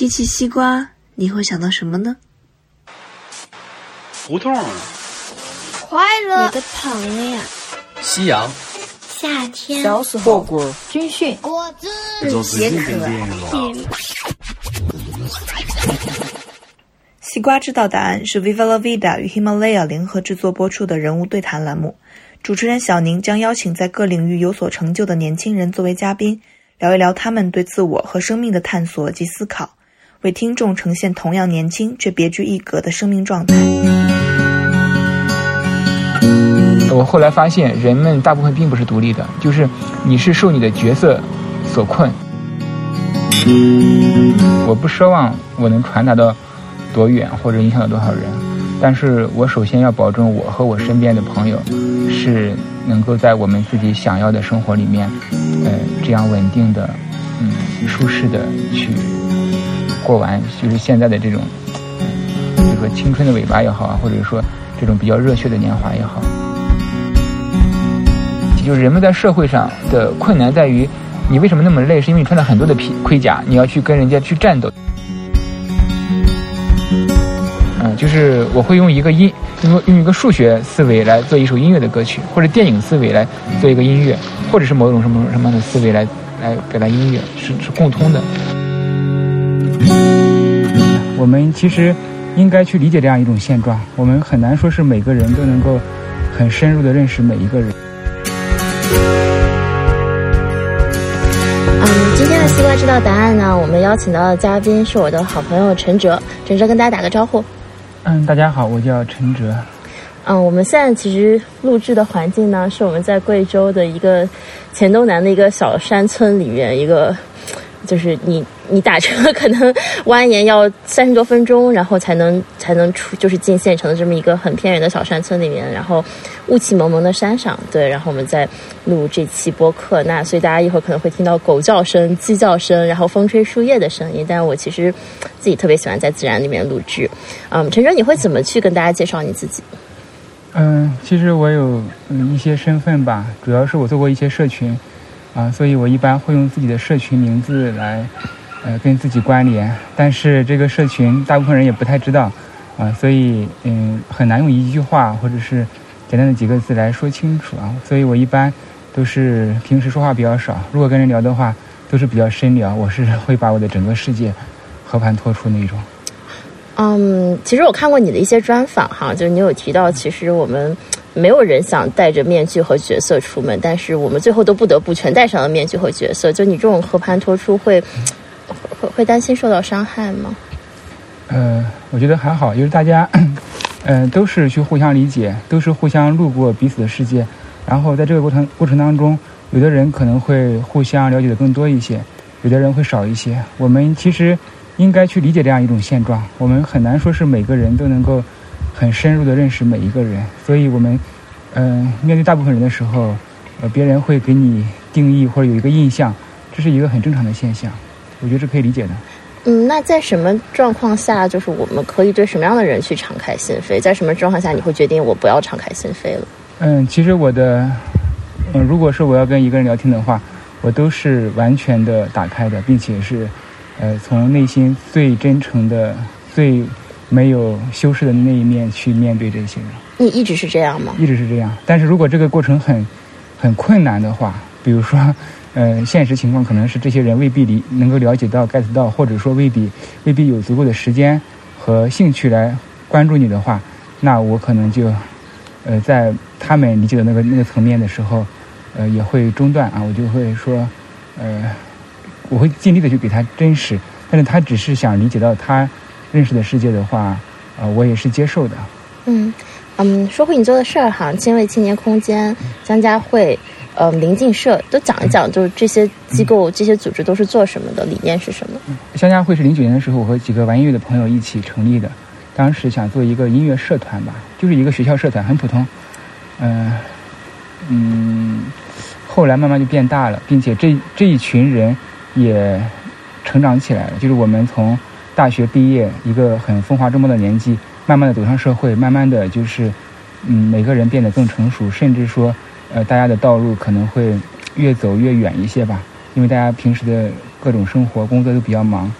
提起西瓜，你会想到什么呢？ 胡同， 快乐， 你的朋友呀， 夕阳， 夏天， 小时候， 火锅， 军训， 果子， 解渴， 西瓜知道答案是 Viva La Vida 与 Himalaya 联合制作播出的人物对谈栏目。主持人小宁将邀请在各领域有所成就的年轻人作为嘉宾，聊一聊他们对自我和生命的探索及思考，为听众呈现同样年轻却别具一格的生命状态。 我后来发现，人们大部分并不是独立的，就是你是受你的角色所困。我不奢望我能传达到多远或者影响到多少人，但是我首先要保证我和我身边的朋友是能够在我们自己想要的生活里面，这样稳定的，舒适的去过完，就是现在的这种，比如说青春的尾巴也好啊，或者说这种比较热血的年华也好。就是人们在社会上的困难在于，你为什么那么累？是因为你穿了很多的盔甲，你要去跟人家去战斗。就是我会用一个用一个数学思维来做一首音乐的歌曲，或者电影思维来做一个音乐，或者是某种什么样的思维来表达音乐，是共通的。我们其实应该去理解这样一种现状，我们很难说是每个人都能够很深入的认识每一个人。 今天的西瓜知道答案呢，我们邀请到的嘉宾是我的好朋友陈哲。陈哲跟大家打个招呼。 大家好，我叫陈哲。 我们现在其实录制的环境呢，是我们在贵州的一个黔东南的一个小山村里面，一个就是你打车可能蜿蜒要30多分钟，然后才能出，就是进县城的这么一个很偏远的小山村里面，然后雾气蒙蒙的山上，对，然后我们在录这期播客，那所以大家一会儿可能会听到狗叫声、鸡叫声，然后风吹树叶的声音，但我其实自己特别喜欢在自然里面录制。陈哲，你会怎么去跟大家介绍你自己？ 其实我有一些身份吧，主要是我做过一些社群所以我一般会用自己的社群名字来跟自己关联，但是这个社群大部分人也不太知道所以很难用一句话或者是简单的几个字来说清楚所以我一般都是平时说话比较少，如果跟人聊的话都是比较深聊，我是会把我的整个世界和盘托出那种。 其实我看过你的一些专访就是你有提到，其实我们没有人想戴着面具和角色出门，但是我们最后都不得不全戴上了面具和角色。就你这种和盘托出会担心受到伤害吗？ 我觉得还好，就是大家都是去互相理解，都是互相路过彼此的世界，然后在这个过程当中，有的人可能会互相了解的更多一些，有的人会少一些。我们其实应该去理解这样一种现状，我们很难说是每个人都能够很深入的认识每一个人，所以我们面对大部分人的时候别人会给你定义或者有一个印象，这是一个很正常的现象，我觉得是可以理解的。 那在什么状况下就是我们可以对什么样的人去敞开心扉，在什么状况下你会决定我不要敞开心扉了？ 其实我的如果是我要跟一个人聊天的话，我都是完全的打开的，并且是从内心最真诚的最没有修饰的那一面去面对这些人。 你一直是这样吗？ 一直是这样，但是如果这个过程很困难的话，比如说现实情况可能是这些人未必能够了解到 get 到，或者说未必有足够的时间和兴趣来关注你的话，那我可能就在他们理解的那个层面的时候也会中断我就会说我会尽力的去给他真实，但是他只是想理解到他认识的世界的话我也是接受的。 说回你做的事儿千味青年空间、江家汇临近社都讲一讲，就是这些机构这些组织都是做什么的，理念是什么？ 江家汇是09年的时候我和几个玩音乐的朋友一起成立的，当时想做一个音乐社团吧，就是一个学校社团，很普通后来慢慢就变大了，并且这一群人也成长起来了，就是我们从大学毕业一个很风华正茂的年纪，慢慢的走上社会，慢慢的就是每个人变得更成熟，甚至说大家的道路可能会越走越远一些吧，因为大家平时的各种生活工作都比较忙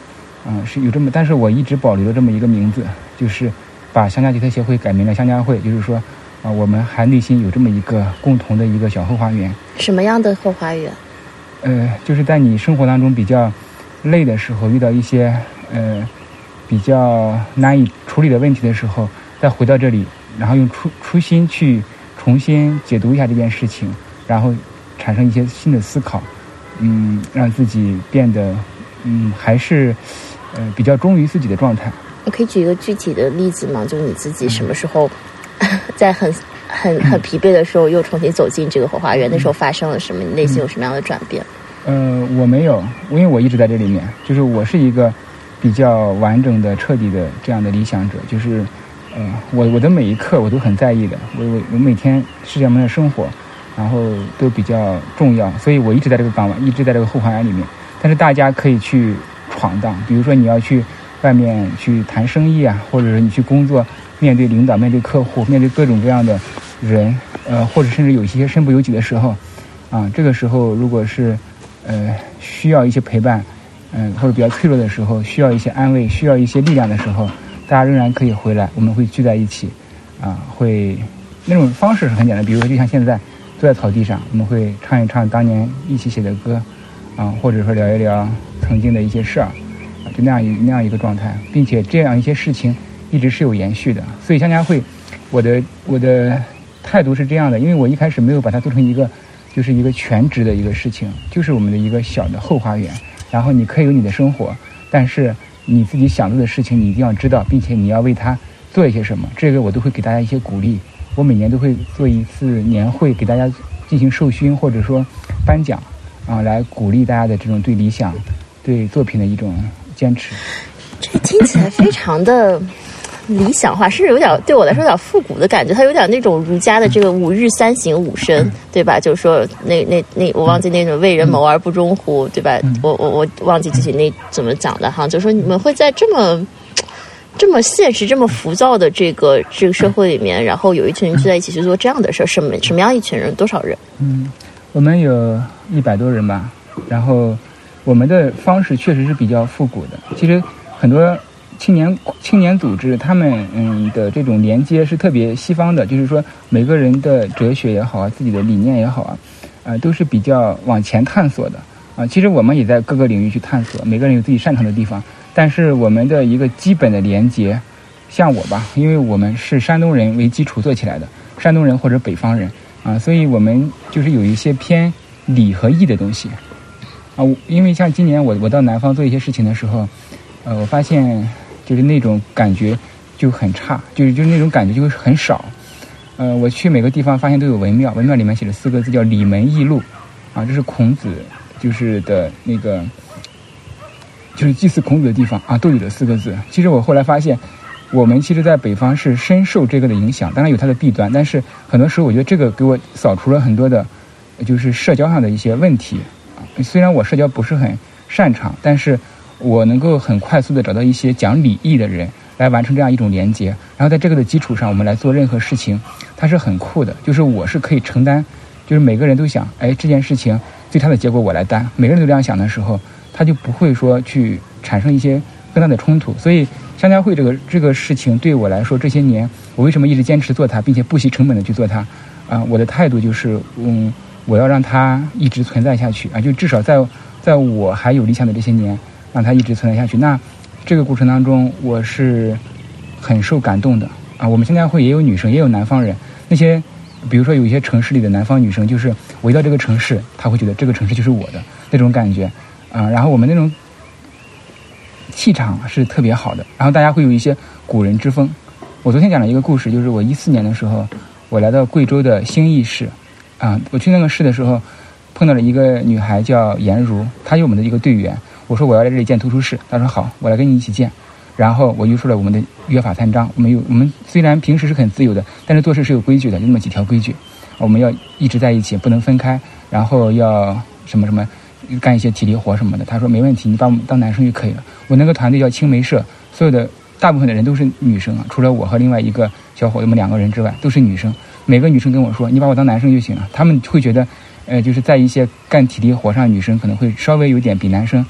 是有这么，但是我一直保留了这么一个名字，就是把乡家吉他协会改名了乡家会，就是说我们还内心有这么一个共同的一个小后花园。 什么样的后花园？ 就是在你生活当中比较累的时候，遇到一些比较难以处理的问题的时候，再回到这里，然后用初心去重新解读一下这件事情，然后产生一些新的思考，让自己变得还是比较忠于自己的状态。 我可以举一个具体的例子吗？就是你自己什么时候在很疲惫的时候又重新走进这个后花园，那时候发生了什么？你内心有什么样的转变？ 我没有，因为我一直在这里面，就是我是一个比较完整的、彻底的这样的理想者，就是我的每一刻我都很在意的，我每天世界上的生活，然后都比较重要，所以我一直在这个港湾，一直在这个后花园里面。但是大家可以去闯荡，比如说你要去外面去谈生意啊，或者是你去工作，面对领导、面对客户、面对各种各样的人，或者甚至有一些身不由己的时候，这个时候如果是需要一些陪伴，或者比较脆弱的时候，需要一些安慰，需要一些力量的时候，大家仍然可以回来，我们会聚在一起，会那种方式是很简单，比如说就像现在坐在草地上，我们会唱一唱当年一起写的歌，或者说聊一聊曾经的一些事儿，就那样一个状态，并且这样一些事情一直是有延续的。所以乡家会，我的态度是这样的，因为我一开始没有把它做成一个就是一个全职的一个事情，就是我们的一个小的后花园。然后你可以有你的生活，但是你自己想做的事情你一定要知道，并且你要为它做一些什么，这个我都会给大家一些鼓励。我每年都会做一次年会，给大家进行授勋或者说颁奖，来鼓励大家的这种对理想、对作品的一种坚持。 这听起来非常的理想化，甚至有点对我来说有点复古的感觉，它有点那种儒家的这个5日3省吾身，对吧？就是说那我忘记那种为人谋而不忠乎，对吧？我忘记具体那怎么讲的哈，就是说你们会在这么现实、这么浮躁的这个社会里面，然后有一群人聚在一起去做这样的事儿，什么样一群人？多少人？ 我们有100多人吧，然后我们的方式确实是比较复古的。其实很多青年组织他们的这种连接是特别西方的，就是说每个人的哲学也好啊，自己的理念也好都是比较往前探索的其实我们也在各个领域去探索，每个人有自己擅长的地方，但是我们的一个基本的连接，像我吧，因为我们是山东人为基础做起来的，山东人或者北方人所以我们就是有一些偏理和义的东西因为像今年我到南方做一些事情的时候我发现就是那种感觉就很差，就是那种感觉就会很少。我去每个地方发现都有文庙，文庙里面写了4个字叫礼门义路这是孔子就是的那个就是祭祀孔子的地方都有这4个字。其实我后来发现我们其实在北方是深受这个的影响，当然有它的弊端，但是很多时候我觉得这个给我扫除了很多的就是社交上的一些问题虽然我社交不是很擅长，但是我能够很快速的找到一些讲礼义的人来完成这样一种连接，然后在这个的基础上我们来做任何事情，它是很酷的，就是我是可以承担，就是每个人都想这件事情最差的结果我来担，每个人都这样想的时候，他就不会说去产生一些更大的冲突。所以乡家会这个事情对我来说，这些年我为什么一直坚持做它，并且不惜成本的去做它我的态度就是我要让它一直存在下去就至少在我还有理想的这些年让它一直存在下去。那这个过程当中我是很受感动的我们乡家会也有女生也有南方人，那些比如说有一些城市里的南方女生，就是我一到这个城市她会觉得这个城市就是我的那种感觉然后我们那种气场是特别好的，然后大家会有一些古人之风。我昨天讲了一个故事，就是我14年的时候我来到贵州的兴义市我去那个市的时候碰到了一个女孩叫颜如，她是我们的一个队员，我说我要在这里建图书室，她说好，我来跟你一起建。然后我就说了我们的约法三章，我们虽然平时是很自由的，但是做事是有规矩的，有那么几条规矩，我们要一直在一起，不能分开，然后要什么什么干一些体力活什么的。她说没问题，你把我们当男生就可以了。我那个团队叫青梅社，所有的大部分的人都是女生除了我和另外一个小伙子，我们2个人之外都是女生。每个女生跟我说你把我当男生就行了，他们会觉得就是在一些干体力活上女生可能会稍微有点比男生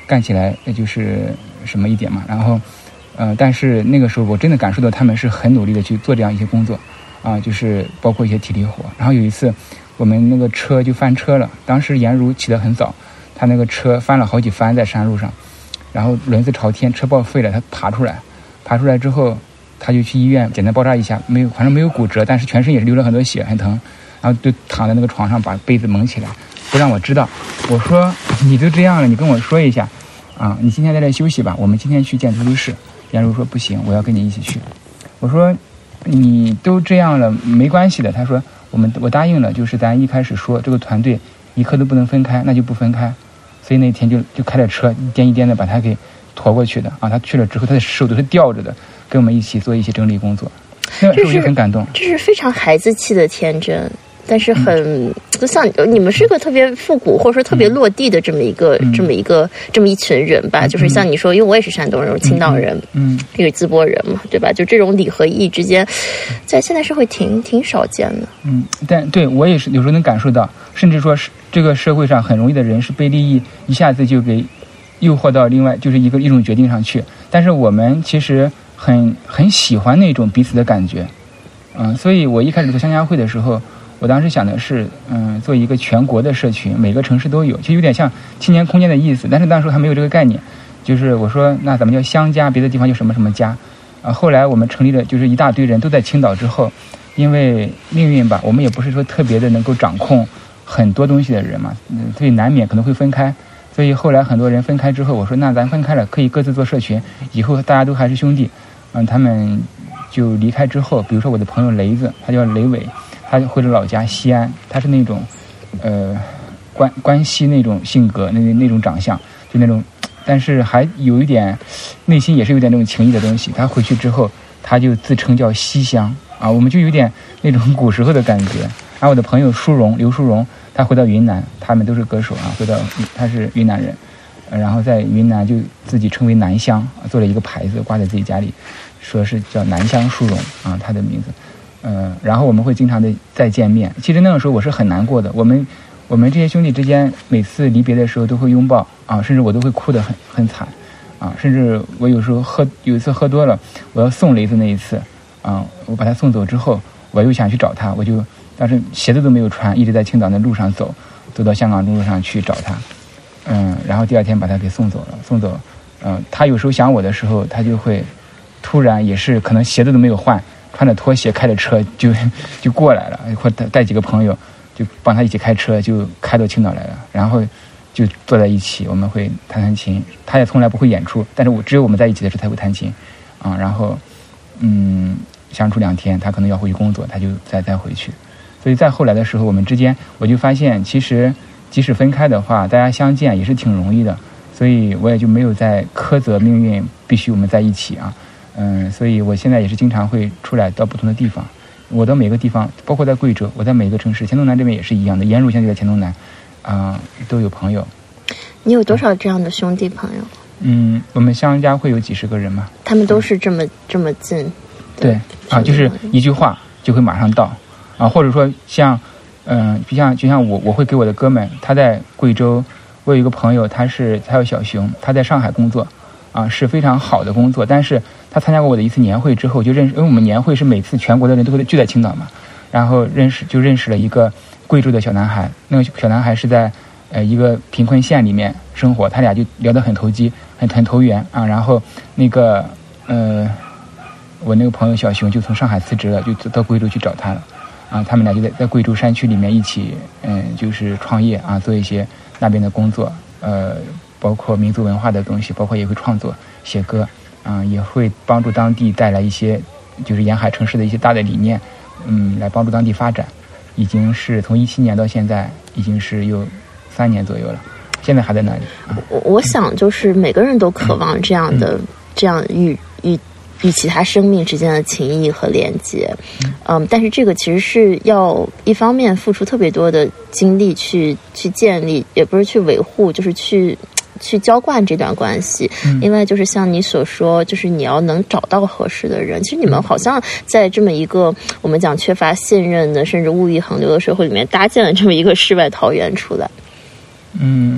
干起来就是什么一点嘛。然后但是那个时候我真的感受到他们是很努力的去做这样一些工作就是包括一些体力活。然后有一次我们那个车就翻车了，当时颜如起得很早，他那个车翻了好几番在山路上，然后轮子朝天，车报废了，他爬出来之后，他就去医院简单包扎一下，反正没有骨折，但是全身也流了很多血，很疼，然后就躺在那个床上把被子蒙起来，不让我知道。我说你都这样了，你跟我说一下你今天在这休息吧，我们今天去见图书室。颜如说不行，我要跟你一起去。我说你都这样了没关系的。他说我答应了，就是咱一开始说这个团队一刻都不能分开，那就不分开。所以那天就开着车一颠一颠的把他给驮过去的他去了之后他的手都是吊着的，跟我们一起做一些整理工作。那个时候就很感动， 这是非常孩子气的天真，但是就像你们是个特别复古或者说特别落地的这么一群人吧，就是像你说，因为我也是山东人，青岛人，也是淄博人嘛，对吧？就这种礼和义之间，在现代社会挺少见的。 但对我也是有时候能感受到，甚至说是这个社会上很容易的人是被利益一下子就给诱惑到另外就是一种决定上去，但是我们其实很喜欢那种彼此的感觉。所以我一开始做乡家会的时候，我当时想的是做一个全国的社群，每个城市都有，其实有点像青年空间的意思，但是当时还没有这个概念。就是我说那咱们叫乡家，别的地方叫什么什么家后来我们成立了，就是一大堆人都在青岛之后，因为命运吧，我们也不是说特别的能够掌控很多东西的人嘛，所以难免可能会分开。所以后来很多人分开之后，我说那咱分开了可以各自做社群，以后大家都还是兄弟。他们就离开之后，比如说我的朋友雷子，他叫雷伟，他回了老家西安，他是那种关西那种性格，那种长相，就那种，但是还有一点内心也是有点那种情谊的东西。他回去之后他就自称叫西乡我们就有点那种古时候的感觉。然后我的朋友刘淑荣，他回到云南，他们都是歌手他是云南人，然后在云南就自己称为南乡，做了一个牌子挂在自己家里，说是叫南乡淑荣他的名字。然后我们会经常的再见面。其实那个时候我是很难过的，我们这些兄弟之间每次离别的时候都会拥抱甚至我都会哭得很惨甚至我有时候有一次喝多了，我要送雷子那一次我把他送走之后，我又想去找他，我就当时鞋子都没有穿，一直在青岛的路上走到香港路上去找他。然后第二天把他给送走了。他有时候想我的时候，他就会突然也是可能鞋子都没有换，穿着拖鞋开着车就过来了，或者带几个朋友就帮他一起开车，就开到青岛来了，然后就坐在一起，我们会弹琴。他也从来不会演出，但是只有我们在一起的时候他会弹琴然后相处2天，他可能要回去工作，他就再回去。所以在后来的时候，我们之间我就发现，其实即使分开的话，大家相见也是挺容易的。所以我也就没有再苛责命运必须我们在一起所以我现在也是经常会出来到不同的地方。我到每个地方，包括在贵州，我在每个城市，黔东南这边也是一样的。颜如现在在黔东南都有朋友。 你有多少这样的兄弟朋友？ 我们乡家会有几十个人嘛。 他们都是这么近？ 对就是一句话就会马上到或者说像就像我会给我的哥们，他在贵州，我有一个朋友，他叫小熊，他在上海工作是非常好的工作，但是他参加过我的一次年会之后就认识，因为我们年会是每次全国的人都会聚在青岛嘛，然后认识了一个贵州的小男孩。那个小男孩是在一个贫困县里面生活，他俩就聊得很投机，很投缘然后那个我那个朋友小熊就从上海辞职了，就到贵州去找他了他们俩就在贵州山区里面一起就是创业做一些那边的工作，包括民族文化的东西，包括也会创作写歌也会帮助当地带来一些就是沿海城市的一些大的理念来帮助当地发展。已经是从17年到现在已经是有3年左右了，现在还在那里我想就是每个人都渴望这样的这样与其他生命之间的情谊和连接但是这个其实是要一方面付出特别多的精力去建立，也不是去维护，就是去浇灌这段关系。因为就是像你所说，就是你要能找到合适的人。其实你们好像在这么一个我们讲缺乏信任的甚至物欲横流的社会里面搭建了这么一个世外桃源出来。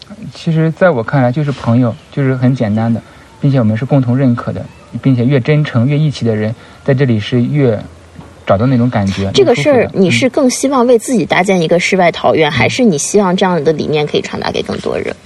其实在我看来就是朋友，就是很简单的，并且我们是共同认可的，并且越真诚越义气的人，在这里是越找到那种感觉。 这个事儿你是更希望为自己搭建一个世外桃源，还是你希望这样的理念可以传达给更多人？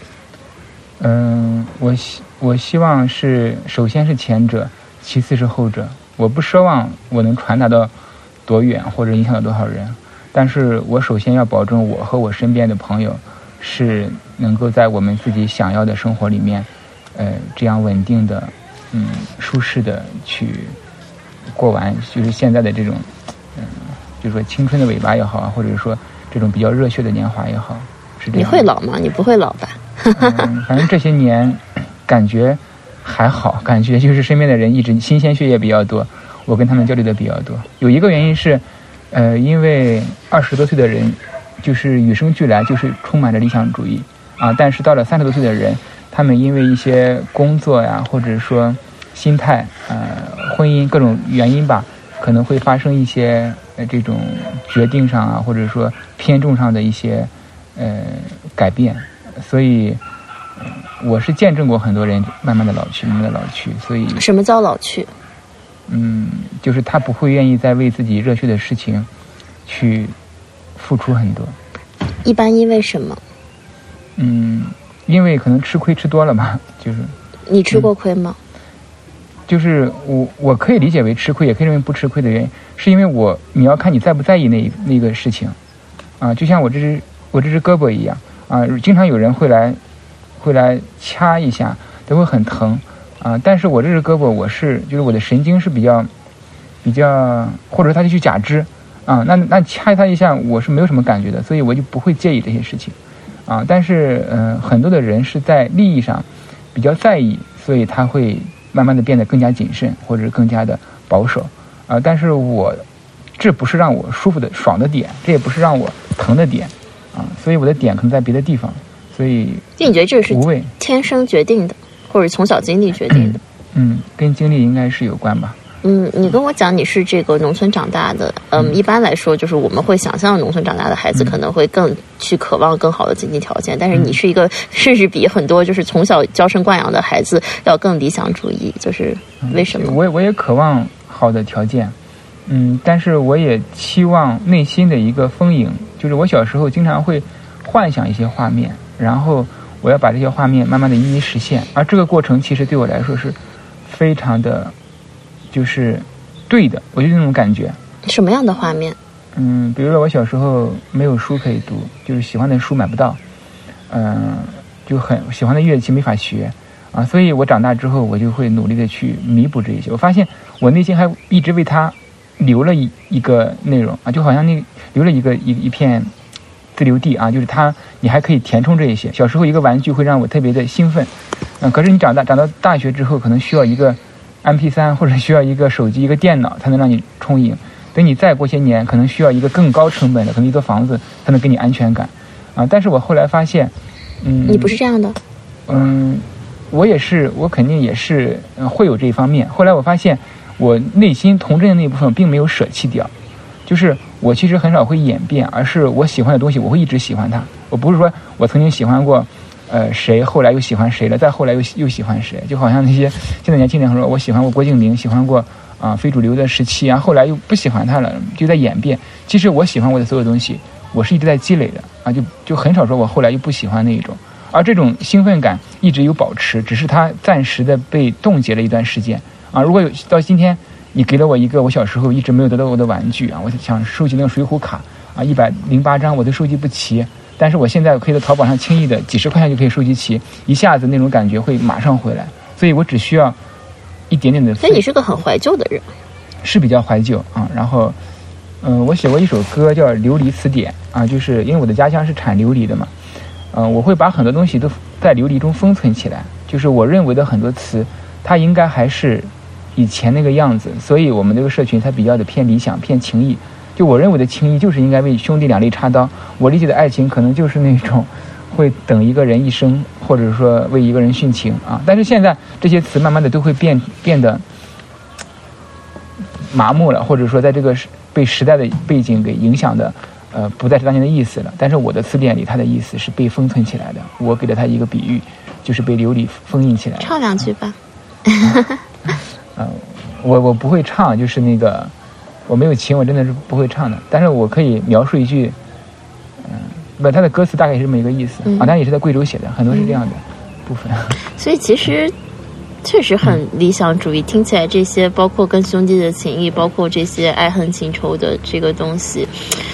我希望是首先是前者，其次是后者。我不奢望我能传达到多远或者影响到多少人，但是我首先要保证我和我身边的朋友是能够在我们自己想要的生活里面，这样稳定的，舒适的去过完，就是现在的这种，就是说青春的尾巴也好啊，或者说这种比较热血的年华也好，是这样。 你会老吗？你不会老吧？ 反正这些年感觉还好，感觉就是身边的人一直新鲜血液比较多，我跟他们交流的比较多。有一个原因是，因为20多岁的人就是与生俱来就是充满着理想主义啊，但是到了30多岁的人，他们因为一些工作呀，或者说心态、婚姻各种原因吧，可能会发生一些这种决定上啊，或者说偏重上的一些改变，所以我是见证过很多人慢慢的老去，所以什么叫老去？ 就是他不会愿意再为自己热血的事情去付出很多。 一般因为什么？ 因为可能吃亏吃多了吧，就是。 你吃过亏吗？ 就是我可以理解为吃亏，也可以认为不吃亏的原因，是因为你要看你在不在意那个事情，啊，就像我这只胳膊一样啊，经常有人会来掐一下，都会很疼啊，但是我这只胳膊就是我的神经是比较，或者说它就去假肢啊，那掐它一下我是没有什么感觉的，所以我就不会介意这些事情啊，但是很多的人是在利益上比较在意，所以他会慢慢的变得更加谨慎，或者是更加的保守啊。但是这不是让我舒服的爽的点，这也不是让我疼的点啊，所以我的点可能在别的地方，所以就你觉得这是天生决定的，或者从小经历决定的？ 跟经历应该是有关吧。 你跟我讲你是这个农村长大的，一般来说就是我们会想象农村长大的孩子可能会更去渴望更好的经济条件，但是你是一个甚至比很多就是从小娇生惯养的孩子要更理想主义，就是为什么？ 我也渴望好的条件，但是我也期望内心的一个丰盈，就是我小时候经常会幻想一些画面，然后我要把这些画面慢慢的一一实现，而这个过程其实对我来说是非常的就是对的，我就那种感觉。 什么样的画面？ 比如说我小时候没有书可以读，就是喜欢的书买不到，就很喜欢的乐器没法学啊，所以我长大之后我就会努力的去弥补这一些。我发现我内心还一直为它留了一个内容啊，就好像留了一片自留地啊，就是你还可以填充这一些。小时候一个玩具会让我特别的兴奋，可是你长到大学之后，可能需要一个MP3 或者需要一个手机一个电脑才能让你充盈，等你再过些年可能需要一个更高成本的可能一座房子才能给你安全感啊。但是我后来发现你不是这样的。 我肯定也是会有这一方面。后来我发现我内心童真的那一部分并没有舍弃掉，就是我其实很少会演变，而是我喜欢的东西我会一直喜欢它。我不是说我曾经喜欢过谁，后来又喜欢谁了，再后来又喜欢谁，就好像那些现在年轻人说我喜欢过郭敬明，喜欢过非主流的时期，然后后来又不喜欢他了，就在演变。其实我喜欢我的所有东西，我是一直在积累的啊，就很少说我后来又不喜欢那一种。而这种兴奋感一直有保持，只是它暂时的被冻结了一段时间啊。如果到今天你给了我一个我小时候一直没有得到我的玩具啊，我想收集那个水浒卡啊，108张我都收集不齐。但是我现在可以在淘宝上轻易的几10块钱就可以收集齐，一下子那种感觉会马上回来，所以我只需要一点点的。 所以你是个很怀旧的人。 是比较怀旧啊。然后我写过一首歌叫《琉璃词典》啊，就是因为我的家乡是产琉璃的嘛，我会把很多东西都在琉璃中封存起来，就是我认为的很多词它应该还是以前那个样子，所以我们这个社群它比较的偏理想偏情谊。就我认为的情谊就是应该为兄弟两肋插刀，我理解的爱情可能就是那种会等一个人一生，或者说为一个人殉情啊。但是现在这些词慢慢的都会变得麻木了，或者说在这个被时代的背景给影响的不再是当年的意思了。但是我的词典里它的意思是被封存起来的。我给了它一个比喻，就是被琉璃封印起来的。 唱两句吧。 我不会唱，就是那个我没有琴，我真的是不会唱的。但是我可以描述一句，它的歌词大概是这么一个意思啊，但也是在贵州写的，很多是这样的部分。 所以其实确实很理想主义，听起来这些包括跟兄弟的情谊，包括这些爱恨情仇的这个东西，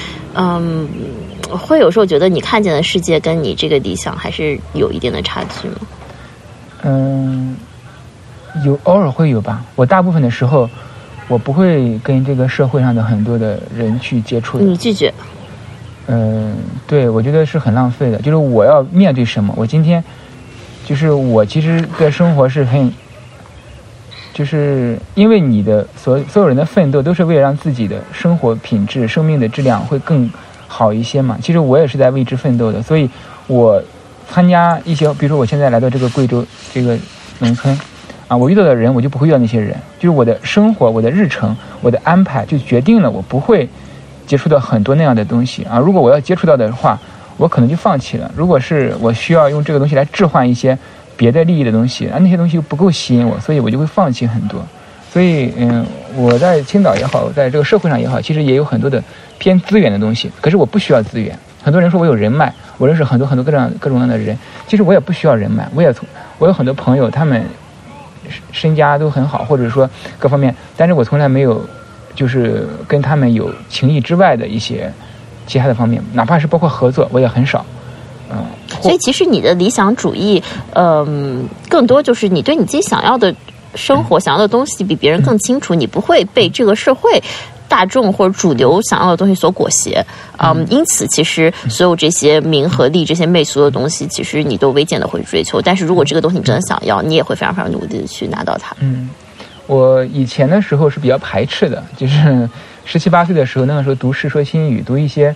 会有时候觉得你看见的世界跟你这个理想还是有一定的差距吗？ 偶尔会有吧。我大部分的时候，我不会跟这个社会上的很多的人去接触的。 你拒绝？ 对，我觉得是很浪费的。就是我要面对什么，我今天就是我其实的生活是很，就是因为你的所有人的奋斗都是为了让自己的生活品质、生命的质量会更好一些嘛。其实我也是在为之奋斗的，所以我参加一些，比如说我现在来到这个贵州这个农村啊，我遇到的人我就不会遇到那些人，就是我的生活、我的日程、我的安排就决定了我不会接触到很多那样的东西啊。如果我要接触到的话，我可能就放弃了。如果是我需要用这个东西来置换一些别的利益的东西，那些东西又不够吸引我，所以我就会放弃很多。所以我在青岛也好，在这个社会上也好，其实也有很多的偏资源的东西，可是我不需要资源。很多人说我有人脉，我认识很多各种各样的人，其实我也不需要人脉。我有很多朋友，他们身家都很好，或者说各方面，但是我从来没有就是跟他们有情谊之外的一些其他的方面，哪怕是包括合作，我也很少。 所以其实你的理想主义，更多就是你对你自己想要的生活、想要的东西比别人更清楚，你不会被这个社会大众或者主流想要的东西所裹挟。因此其实所有这些名和利、这些媚俗的东西，其实你都微见的会追求。但是如果这个东西你真的想要，你也会非常非常努力的去拿到它。 我以前的时候是比较排斥的，就是17、18岁的时候，那个时候读《世说新语》，读一些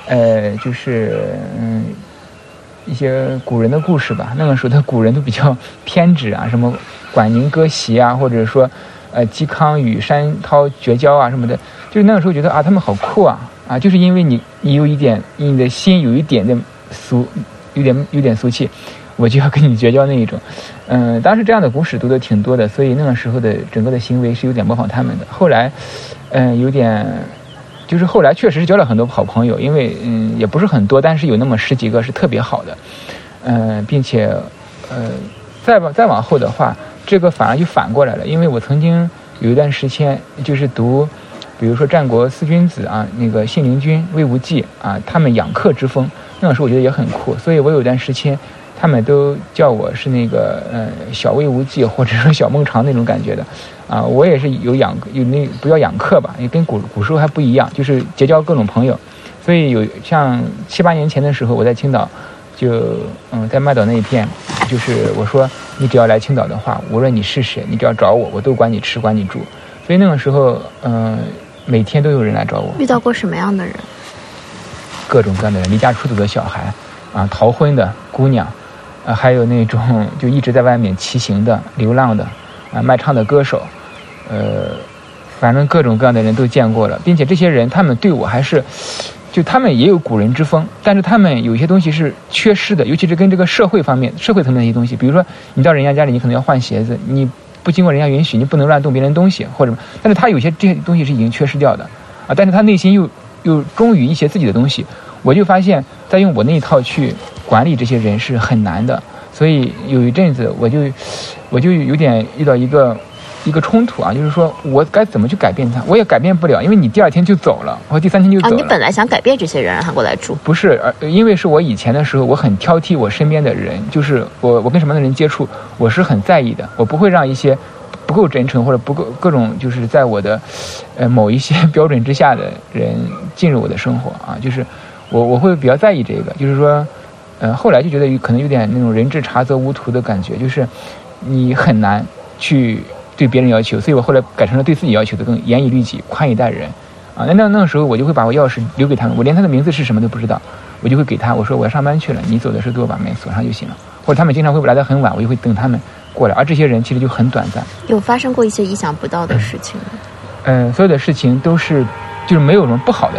一些古人的故事吧。那个时候的古人都比较偏执啊，什么管宁割席啊，或者说嵇康与山涛绝交啊什么的。就是那个时候觉得啊，他们好酷啊，就是因为你有一点，你的心有一点的俗，有点俗气，我就要跟你绝交那一种。当时这样的古史读的挺多的，所以那个时候的整个的行为是有点模仿他们的。后来有点就是后来确实是交了很多好朋友，因为也不是很多，但是有那么10几个是特别好的。并且再往后的话，这个反而就反过来了。因为我曾经有一段时间就是读比如说战国四君子啊，那个信陵君、魏无忌啊，他们养客之风，那个时候我觉得也很酷，所以我有一段时间他们都叫我是那个小魏无忌或者说小孟尝那种感觉的啊。我也是有那不叫养客吧，也跟古时候还不一样，就是结交各种朋友。所以有像7、8年前的时候，我在青岛就在麦岛那一片，就是我说你只要来青岛的话，无论你是谁，你只要找我，我都管你吃管你住。所以那个时候每天都有人来找我。 遇到过什么样的人？ 各种各样的人，离家出走的小孩啊，逃婚的姑娘，还有那种就一直在外面骑行的流浪的卖唱的歌手，反正各种各样的人都见过了，并且这些人他们对我还是就他们也有古人之风，但是他们有一些东西是缺失的，尤其是跟这个社会层面的一些东西。比如说你到人家家里，你可能要换鞋子，你不经过人家允许，你不能乱动别人东西或者什么，但是他有些这些东西是已经缺失掉的啊，但是他内心又忠于一些自己的东西。我就发现再用我那一套去管理这些人是很难的，所以有一阵子我就有点遇到一个冲突啊，就是说我该怎么去改变他，我也改变不了，因为你第2天就走了，或第3天就走了。 你本来想改变这些人让他过来住？不是，因为是我以前的时候，我很挑剔我身边的人，就是我跟什么样的人接触，我是很在意的，我不会让一些不够真诚或者不够各种就是在我的某一些标准之下的人进入我的生活啊，就是我会比较在意这个，就是说后来就觉得可能有点那种人至察则无徒的感觉，就是你很难去对别人要求，所以我后来改成了对自己要求的更严以律己、宽以待人啊。那个时候我就会把我钥匙留给他们，我连他的名字是什么都不知道，我就会给他，我说我要上班去了，你走的时候给我把门锁上就行了。或者他们经常会来得很晚，我就会等他们过来，而这些人其实就很短暂。 有发生过一些意想不到的事情吗？ 所有的事情都是就是没有什么不好的事儿，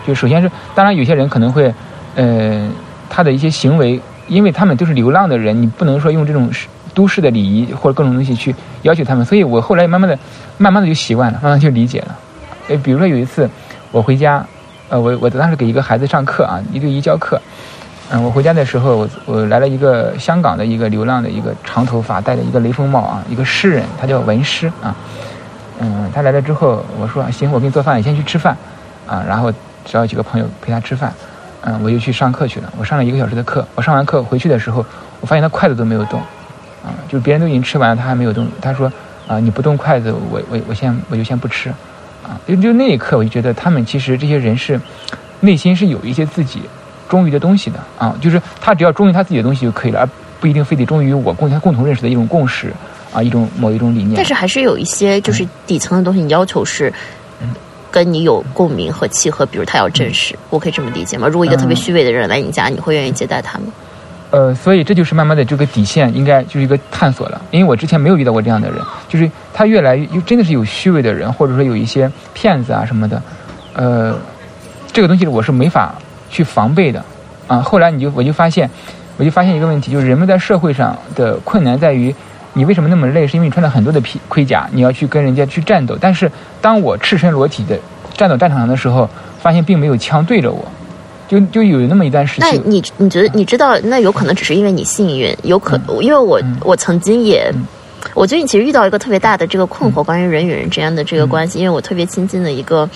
就首先是，当然有些人可能会，他的一些行为，因为他们都是流浪的人，你不能说用这种都市的礼仪或者各种东西去要求他们，所以我后来慢慢的就习惯了，慢慢就理解了。比如说有一次我回家，我当时给一个孩子上课啊，一对一教课。我回家的时候，我来了一个香港的一个流浪的一个长头发戴着一个雷锋帽啊，一个诗人，他叫文诗啊。他来了之后，我说行，我给你做饭，你先去吃饭啊。然后找几个朋友陪他吃饭，我就去上课去了。我上了1个小时的课，我上完课回去的时候，我发现他筷子都没有动啊，就是别人都已经吃完了，他还没有动。他说你不动筷子，我就先不吃啊。就那一刻，我就觉得他们其实这些人是内心是有一些自己忠于的东西的啊，就是他只要忠于他自己的东西就可以了，而不一定非得忠于我他共同认识的一种共识啊，某一种理念。 但是还是有一些就是底层的东西，你要求是跟你有共鸣和契合，比如他要真实，我可以这么理解吗？如果一个特别虚伪的人来你家，你会愿意接待他吗？ 所以这就是慢慢的这个底线应该就是一个探索了，因为我之前没有遇到过这样的人，就是他越来越真的是有虚伪的人，或者说有一些骗子啊什么的，这个东西我是没法去防备的啊。后来我就发现一个问题，就是人们在社会上的困难在于，你为什么那么累？是因为你穿了很多的盔甲，你要去跟人家去战斗。但是当我赤身裸体的站到战场上的时候，发现并没有枪对着我，就有那么一段时期。 那你觉得你知道，那有可能只是因为你幸运，因为我曾经也。我最近其实遇到一个特别大的这个困惑，关于人与人之间的这个关系，因为我特别亲近的一个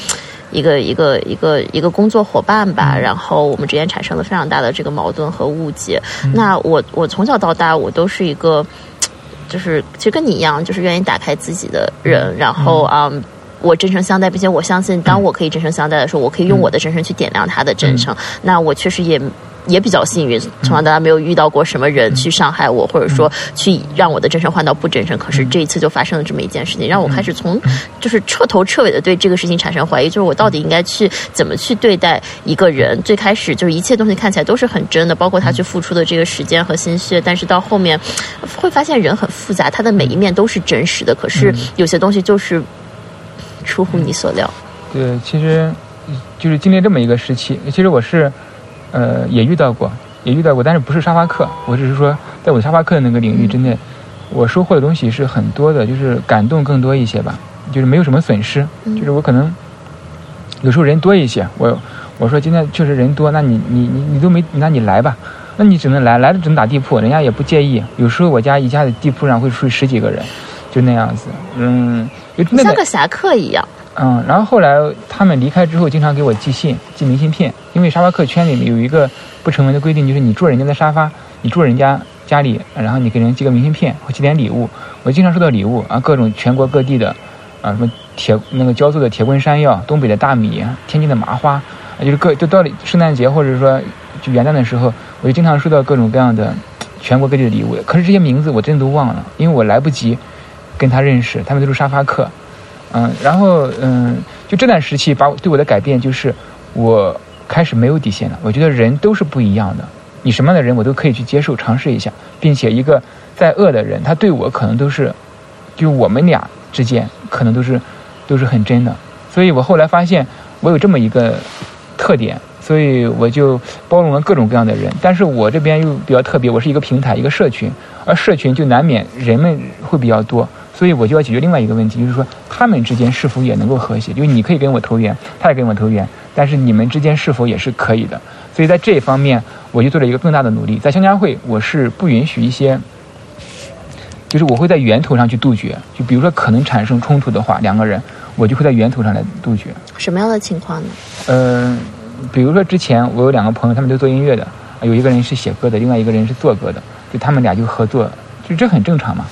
工作伙伴吧，然后我们之间产生了非常大的这个矛盾和误解。那我从小到大我都是一个，就是其实跟你一样，就是愿意打开自己的人，然后我真诚相待，并且我相信，当我可以真诚相待的时候，我可以用我的真诚去点亮他的真诚。那我确实也比较幸运，从小到大没有遇到过什么人去伤害我，或者说去让我的真诚换到不真诚。可是这一次就发生了这么一件事情，让我开始就是彻头彻尾的对这个事情产生怀疑，就是我到底应该去怎么去对待一个人。最开始就是一切东西看起来都是很真的，包括他去付出的这个时间和心血，但是到后面会发现人很复杂，他的每一面都是真实的，可是有些东西就是出乎你所料。 对，其实就是经历这么一个时期，其实我是也遇到过，但是不是沙发客，我只是说在我的沙发客的那个领域之内，我收获的东西是很多的，就是感动更多一些吧，就是没有什么损失，就是我可能有时候人多一些，我说今天确实人多，那你都没，那你来吧，那你只能来了只能打地铺，人家也不介意。有时候我家一家的地铺上会睡10几个人，就那样子， 像个侠客一样。 然后后来他们离开之后，经常给我寄明信片，因为沙发客圈里面有一个不成文的规定，就是你住人家的沙发，你住人家家里，然后你给人寄个明信片或寄点礼物。我经常收到礼物啊，各种全国各地的什么那个焦作的铁棍山药，东北的大米，天津的麻花，就到了圣诞节或者说就元旦的时候，我就经常收到各种各样的全国各地的礼物。可是这些名字我真的都忘了，因为我来不及跟他认识，他们都是沙发客。然后就这段时期对我的改变就是我开始没有底线了。我觉得人都是不一样的，你什么样的人我都可以去接受尝试一下，并且一个再恶的人，他对我可能都是，就我们俩之间可能都是很真的。所以我后来发现我有这么一个特点，所以我就包容了各种各样的人。但是我这边又比较特别，我是一个平台，一个社群，而社群就难免人们会比较多。所以我就要解决另外一个问题，就是说他们之间是否也能够和谐，就是你可以跟我投缘，他也跟我投缘，但是你们之间是否也是可以的。所以在这一方面我就做了一个更大的努力。在香家会我是不允许一些，就是我会在源头上去杜绝，就比如说可能产生冲突的话，两个人我就会在源头上来杜绝。 什么样的情况呢？ 比如说之前我有2个朋友，他们都做音乐的，有一个人是写歌的，另外一个人是做歌的，就他们俩就合作，就这很正常嘛。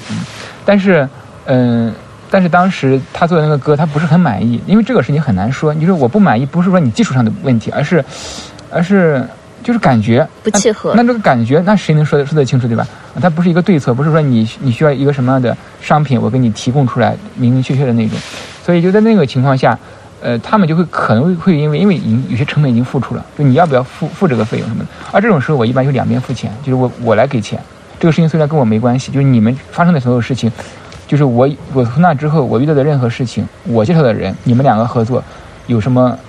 但是当时他做的那个歌他不是很满意，因为这个事情很难说，你说我不满意不是说你技术上的问题，而是就是感觉不契合。 那这个感觉那谁能说得清楚，对吧？它不是一个对策，不是说你需要一个什么样的商品我给你提供出来明明确确的那种。所以就在那个情况下他们就可能会因为有些成本已经付出了，就你要不要付这个费用什么的。而这种时候我一般就两边付钱，就是我来给钱，这个事情虽然跟我没关系，就是你们发生的所有事情，就是我从那之后我遇到的任何事情，我介绍的人，你们2个合作有什么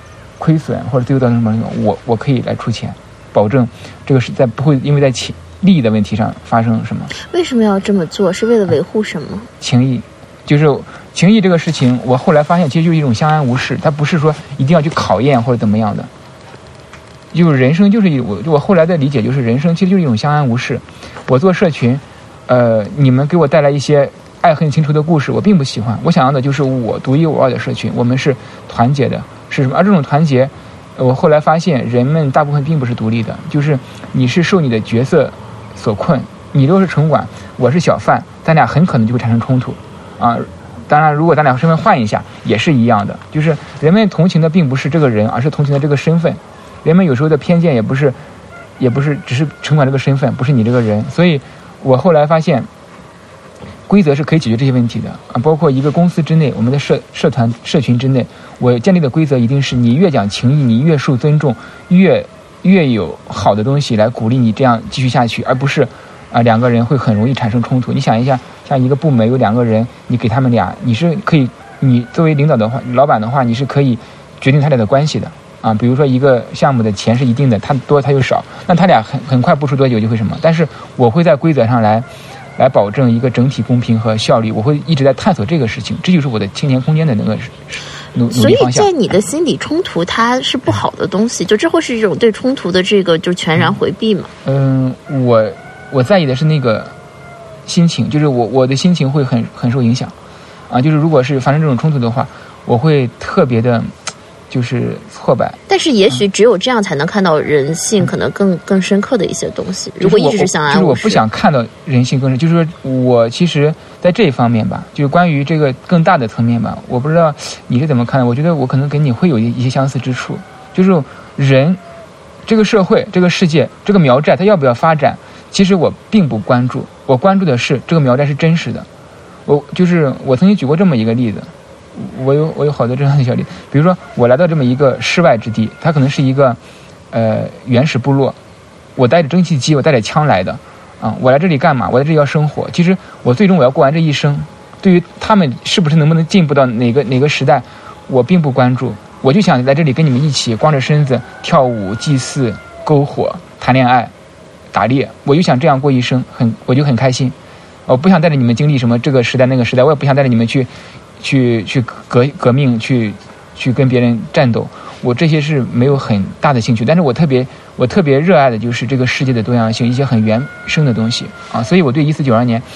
亏损或者最后造成什么，我可以来出钱，保证这个是不会因为在利益的问题上发生什么。 为什么要这么做？是为了维护什么？ 情谊，就是情谊这个事情，我后来发现其实就是一种相安无事，它不是说一定要去考验或者怎么样的。就是人生就是我后来的理解就是人生其实就是一种相安无事。我做社群，你们给我带来一些爱恨情仇的故事，我并不喜欢。我想要的就是我独一无二的社群，我们是团结的，是什么？而这种团结，我后来发现人们大部分并不是独立的，就是你是受你的角色所困，你都是城管，我是小贩，咱俩很可能就会产生冲突啊。当然如果咱俩身份换一下也是一样的，就是人们同情的并不是这个人，而是同情的这个身份。人们有时候的偏见也不是只是城管这个身份，不是你这个人。所以我后来发现规则是可以解决这些问题的啊，包括一个公司之内，我们的社团社群之内，我建立的规则一定是你越讲情义，你越受尊重，越有好的东西来鼓励你这样继续下去，而不是两个人会很容易产生冲突。你想一下，像一个部门有2个人，你给他们俩，你是可以，你作为领导的话，老板的话，你是可以决定他俩的关系的啊。比如说一个项目的钱是一定的，他多他又少，那他俩很快不出多久就会什么。但是我会在规则上来保证一个整体公平和效率，我会一直在探索这个事情，这就是我的青年空间的那个努力方向。 所以在你的心理冲突它是不好的东西，就这会是一种对冲突的这个就全然回避嘛？ 我在意的是那个心情，就是我的心情会很受影响啊。就是如果是发生这种冲突的话，我会特别的就是挫败。 但是也许只有这样才能看到人性可能更深刻的一些东西。如果一直是相安无事， 就是我不想看到人性更深。就是说我其实在这一方面吧，就是关于这个更大的层面吧，我不知道你是怎么看的。我觉得我可能跟你会有一些相似之处，就是人这个社会这个世界这个苗寨它要不要发展，其实我并不关注，我关注的是这个苗寨是真实的。我曾经举过这么一个例子，我有好多这样的小例子。比如说我来到这么一个世外之地，它可能是一个原始部落，我带着蒸汽机，我带着枪来的啊。我来这里干嘛？我在这里要生活。其实我最终我要过完这一生，对于他们是不是能不能进步到哪个时代，我并不关注。我就想在这里跟你们一起光着身子跳舞、祭祀、篝火、谈恋爱、打猎，我就想这样过一生，我就很开心。我不想带着你们经历什么这个时代那个时代，我也不想带着你们去革命，去跟别人战斗。我这些是没有很大的兴趣，但是我特别热爱的就是这个世界的多样性，一些很原生的东西啊。所以我对1492年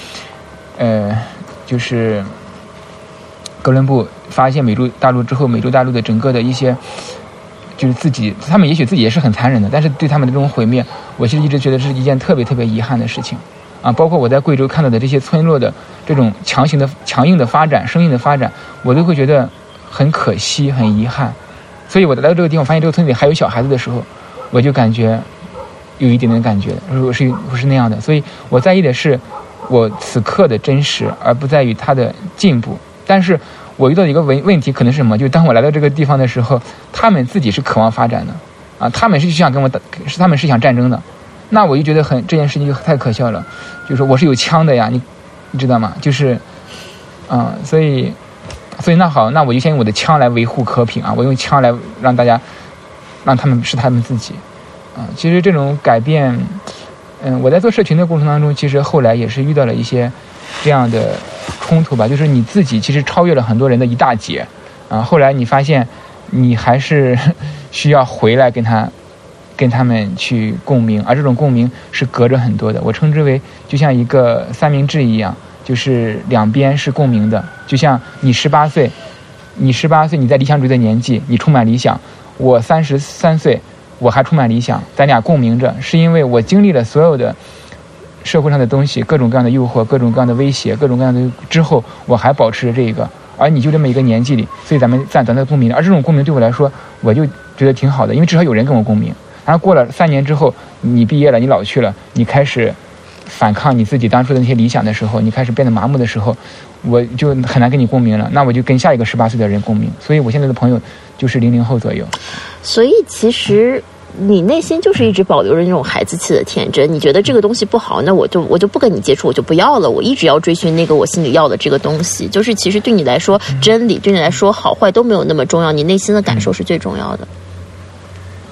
就是哥伦布发现美洲大陆之后，美洲大陆的整个的一些就是他们也许自己也是很残忍的，但是对他们的这种毁灭，我其实一直觉得是一件特别特别遗憾的事情啊。包括我在贵州看到的这些村落的这种强硬的发展、生硬的发展，我都会觉得很可惜、很遗憾。所以我来到这个地方，发现这个村里还有小孩子的时候，我就感觉有一点点感觉，我是那样的。所以我在意的是我此刻的真实，而不在于它的进步。但是我遇到一个问题可能是什么？就是当我来到这个地方的时候，他们自己是渴望发展的啊，他们是想跟我打，他们是想战争的。那我就觉得这件事情就太可笑了。就是说我是有枪的呀，你知道吗？就是所以那好，那我就先用我的枪来维护和平啊，我用枪来让他们是他们自己啊。其实这种改变，我在做社群的过程当中，其实后来也是遇到了一些这样的冲突吧，就是你自己其实超越了很多人的一大截啊，后来你发现你还是需要回来跟他们去共鸣，而这种共鸣是隔着很多的，我称之为就像一个三明治一样，就是两边是共鸣的。就像你18岁你在理想主义的年纪，你充满理想，我33岁我还充满理想，咱俩共鸣着，是因为我经历了所有的社会上的东西，各种各样的诱惑，各种各样的威胁，各种各样的之后，我还保持着这个，而你就这么一个年纪里，所以咱们短的共鸣，而这种共鸣对我来说，我就觉得挺好的，因为至少有人跟我共鸣。然后过了3年之后，你毕业了，你老去了，你开始反抗你自己当初的那些理想的时候，你开始变得麻木的时候，我就很难跟你共鸣了，那我就跟下一个18岁的人共鸣。所以我现在的朋友就是00后左右。 所以其实你内心就是一直保留着那种孩子气的天真，你觉得这个东西不好，那我就不跟你接触，我就不要了，我一直要追寻那个我心里要的这个东西。就是其实对你来说，真理对你来说好坏都没有那么重要，你内心的感受是最重要的。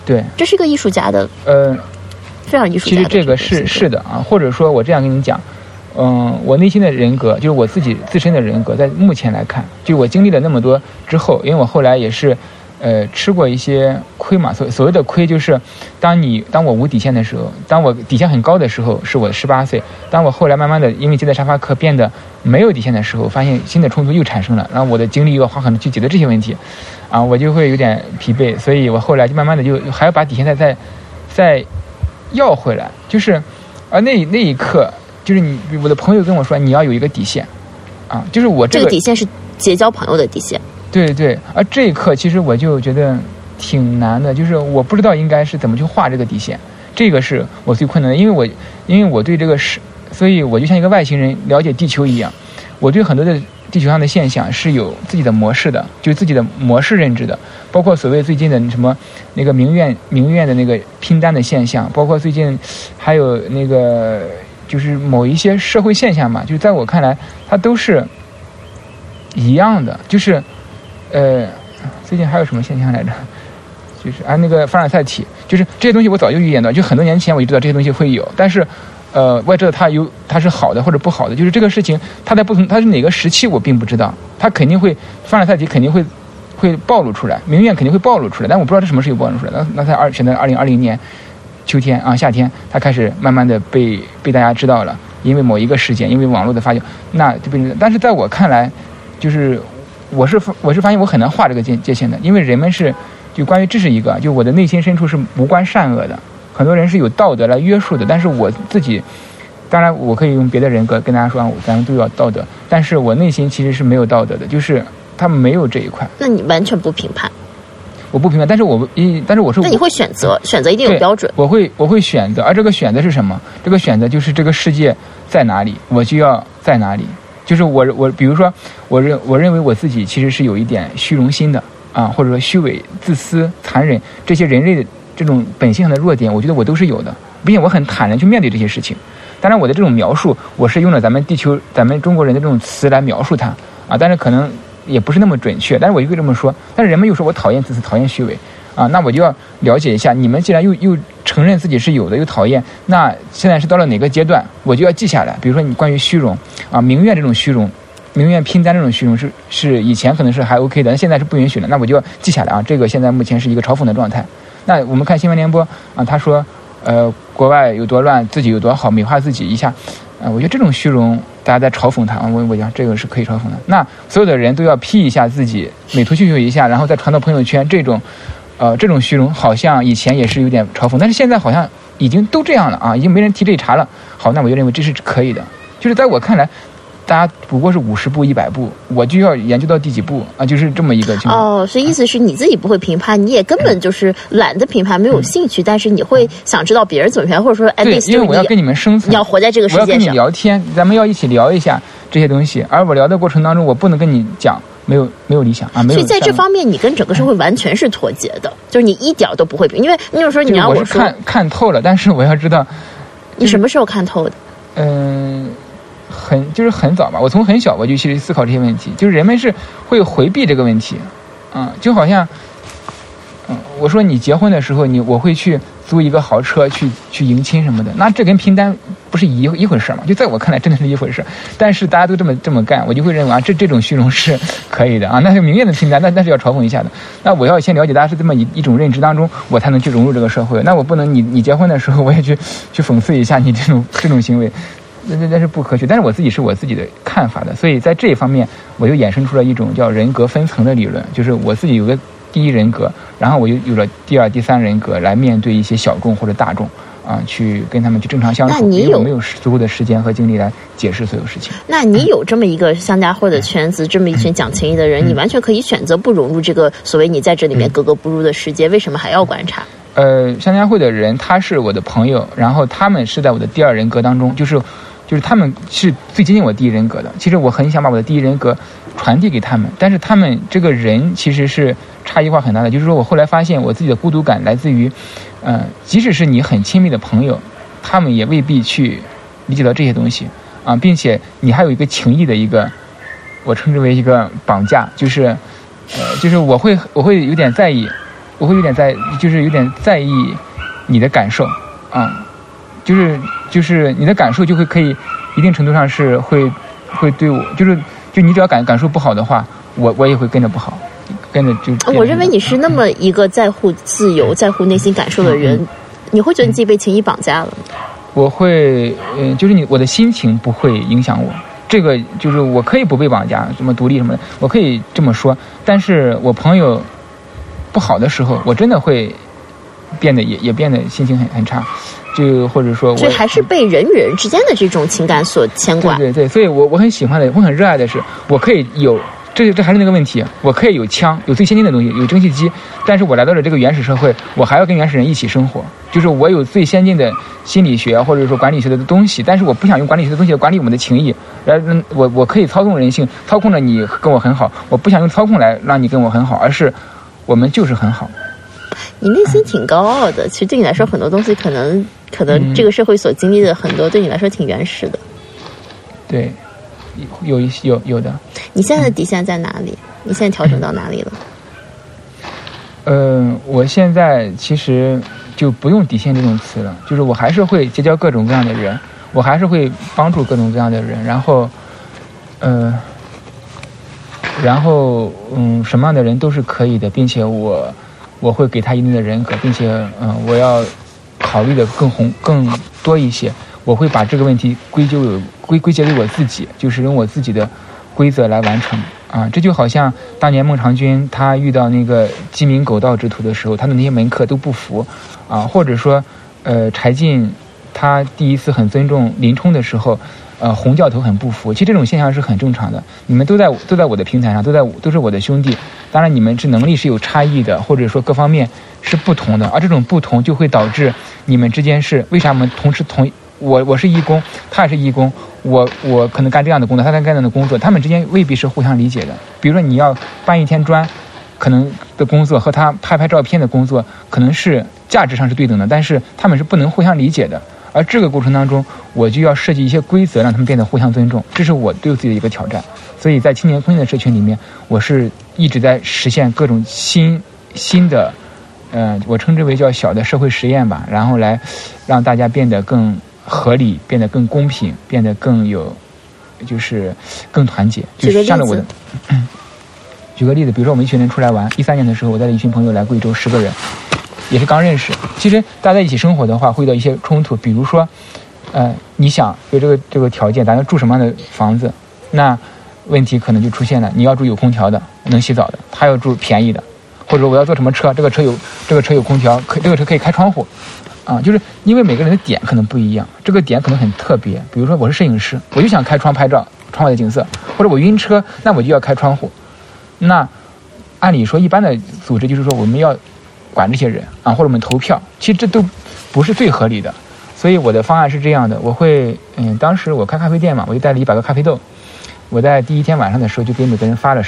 对， 这是一个艺术家的非常艺术家的。 其实这个是的啊，或者说我这样跟你讲，我内心的人格就是我自己自身的人格，在目前来看，就我经历了那么多之后，因为我后来也是吃过一些亏嘛，所谓的亏就是当我无底线的时候，当我底线很高的时候是我18岁，当我后来慢慢的因为接待沙发客变得没有底线的时候，发现新的冲突又产生了，然后我的精力又要花很多去解决这些问题啊，我就会有点疲惫，所以我后来就慢慢的就还要把底线再要回来，就是那一刻就是我的朋友跟我说你要有一个底线啊，就是我这个底线是结交朋友的底线。对对，而这一刻其实我就觉得挺难的，就是我不知道应该是怎么去画这个底线，这个是我最困难的，因为我对这个所以我就像一个外星人了解地球一样，我对很多的地球上的现象是有自己的模式的，就是自己的模式认知的，包括所谓最近的什么那个民院的那个拼单的现象，包括最近还有那个就是某一些社会现象嘛，就是在我看来它都是一样的，就是最近还有什么现象来着？就是那个凡尔赛体，就是这些东西我早就预言到，就很多年前我就知道这些东西会有，但是我也知道它是好的或者不好的，就是这个事情它是哪个时期我并不知道，它肯定会凡尔赛体肯定会暴露出来，民怨肯定会暴露出来，但我不知道这什么时候暴露出来。那在现在2020年秋天夏天，它开始慢慢的被大家知道了，因为某一个事件，因为网络的发酵，那就变成。但是在我看来，就是我是发现我很难画这个界限的，因为人们就关于这是一个，就我的内心深处是无关善恶的，很多人是有道德来约束的，但是我自己，当然我可以用别的人格跟大家说咱们都要道德，但是我内心其实是没有道德的，就是他们没有这一块。 那你完全不评判？ 我不评判，但是我是。 那你会选择一定有标准？我会选择，而这个选择是什么？这个选择就是这个世界在哪里，我就要在哪里。就是我比如说我认为我自己其实是有一点虚荣心的啊，或者说虚伪、自私、残忍这些人类的这种本性上的弱点，我觉得我都是有的，并且我很坦然去面对这些事情。当然我的这种描述，我是用了咱们中国人的这种词来描述它啊，但是可能也不是那么准确，但是我就会这么说。但是人们又说我讨厌自私，讨厌虚伪啊，那我就要了解一下，你们既然又承认自己是有的，又讨厌，那现在是到了哪个阶段，我就要记下来。比如说你关于虚荣啊，民怨这种虚荣，民怨拼单这种虚荣是以前可能是还 OK 的，现在是不允许的，那我就要记下来啊。这个现在目前是一个嘲讽的状态。那我们看新闻联播啊，他说国外有多乱，自己有多好，美化自己一下。我觉得这种虚荣，大家在嘲讽他，我讲这个是可以嘲讽的。那所有的人都要 P 一下自己，美图秀秀一下，然后再传到朋友圈，这种虚荣好像以前也是有点嘲讽，但是现在好像已经都这样了啊，已经没人提这茬了。好，那我就认为这是可以的。就是在我看来，大家不过是50步100步，我就要研究到第几步啊，就是这么一个情况。 所以意思是你自己不会评判，你也根本就是懒得评判，没有兴趣，但是你会想知道别人怎么评判，或者说对，因为我要跟你们生存， 你要活在这个世界上， 我要跟你聊天，咱们要一起聊一下这些东西，而我聊的过程当中，我不能跟你讲没有理想啊，没有。 所以在这方面，你跟整个社会完全是脱节的，就是你一点都不会，因为你有时候你让我说看透了，但是我要知道， 你什么时候看透的？ 很早吧，我从很小我就去思考这些问题，就是人们是会回避这个问题，就好像，我说你结婚的时候我会去租一个豪车去迎亲什么的，那这跟拼单不是一回事嘛？就在我看来真的是一回事，但是大家都这么干，我就会认为啊，这种虚荣是可以的啊，那是明面的拼单，那是要嘲讽一下的。那我要先了解大家是这么一种认知当中，我才能去融入这个社会。那我不能你结婚的时候我也去讽刺一下你这种行为。那是不科学，但是我自己是我自己的看法的，所以在这一方面我就衍生出了一种叫人格分层的理论，就是我自己有个第一人格，然后我就有了第二、第三人格来面对一些小众或者大众啊，去跟他们去正常相处。因为我没有足够的时间和精力来解释所有事情。那你有这么一个相家会的圈子，这么一群讲情义的人，你完全可以选择不融入这个所谓你在这里面格格不入的世界，为什么还要观察？ 相家会的人他是我的朋友，然后他们是在我的第二人格当中，就是他们是最接近我第一人格的。其实我很想把我的第一人格传递给他们，但是他们这个人其实是差异化很大的。就是说我后来发现我自己的孤独感来自于，即使是你很亲密的朋友，他们也未必去理解到这些东西啊，并且你还有一个情谊的一个，我称之为一个绑架，就是我会有点在意我会有点在意你的感受啊，就是你的感受就会可以一定程度上是会对我，就你只要感受不好的话，我也会跟着不好，跟着就。 我认为你是那么一个在乎自由、在乎内心感受的人，你会觉得你自己被情谊绑架了？ 我会，就是我的心情不会影响我。这个就是我可以不被绑架，什么独立什么的，我可以这么说。但是我朋友不好的时候，我真的会变得也变得心情很差。就或者说所以还是被人与人之间的这种情感所牵挂。 对，所以我很喜欢的，我很热爱的是，我可以有这还是那个问题，我可以有枪，有最先进的东西，有蒸汽机，但是我来到了这个原始社会，我还要跟原始人一起生活，就是我有最先进的心理学或者说管理学的东西，但是我不想用管理学的东西来管理我们的情谊，我可以操纵人性，操控着你跟我很好，我不想用操控来让你跟我很好，而是我们就是很好。 你内心挺高傲的，其实对你来说很多东西可能这个社会所经历的很多对你来说挺原始的。 对，有的。 你现在的底线在哪里？你现在调整到哪里了？ 我现在其实就不用底线这种词了，就是我还是会结交各种各样的人，我还是会帮助各种各样的人，然后什么样的人都是可以的，并且我会给他一定的人格，并且我要考虑的更多一些，我会把这个问题归结为我自己，就是用我自己的规则来完成啊。这就好像当年孟尝君他遇到那个鸡鸣狗盗之徒的时候，他的那些门客都不服啊，或者说柴进他第一次很尊重林冲的时候，洪教头很不服。其实这种现象是很正常的，你们都在我的平台上，都是我的兄弟，当然你们是能力是有差异的，或者说各方面是不同的，而这种不同就会导致你们之间是为啥我们同时我是义工，他也是义工，我可能干这样的工作，他干这样的工作，他们之间未必是互相理解的。比如说你要搬一天砖可能的工作和他拍照片的工作可能是价值上是对等的，但是他们是不能互相理解的，而这个过程当中我就要设计一些规则让他们变得互相尊重，这是我对自己的一个挑战。所以在青年空间的社群里面，我是一直在实现各种新的我称之为叫小的社会实验吧，然后来让大家变得更合理，变得更公平，变得更有就是更团结。就是向着我的举个例子，比如说我们一群人出来玩，13年的时候我带了一群朋友来贵州10个人，也是刚认识。其实大家在一起生活的话会遇到一些冲突，比如说你想有这个条件咱要住什么样的房子，那问题可能就出现了，你要住有空调的能洗澡的，他要住便宜的，或者我要坐什么车，这个车有空调，这个车可以开窗户啊，就是因为每个人的点可能不一样，这个点可能很特别。比如说我是摄影师，我就想开窗拍照窗外的景色，或者我晕车，那我就要开窗户。那按理说一般的组织就是说我们要管这些人啊，或者我们投票，其实这都不是最合理的。所以我的方案是这样的，我会当时我开咖啡店嘛，我就带了100个咖啡豆，我在第一天晚上的时候就给每个人发了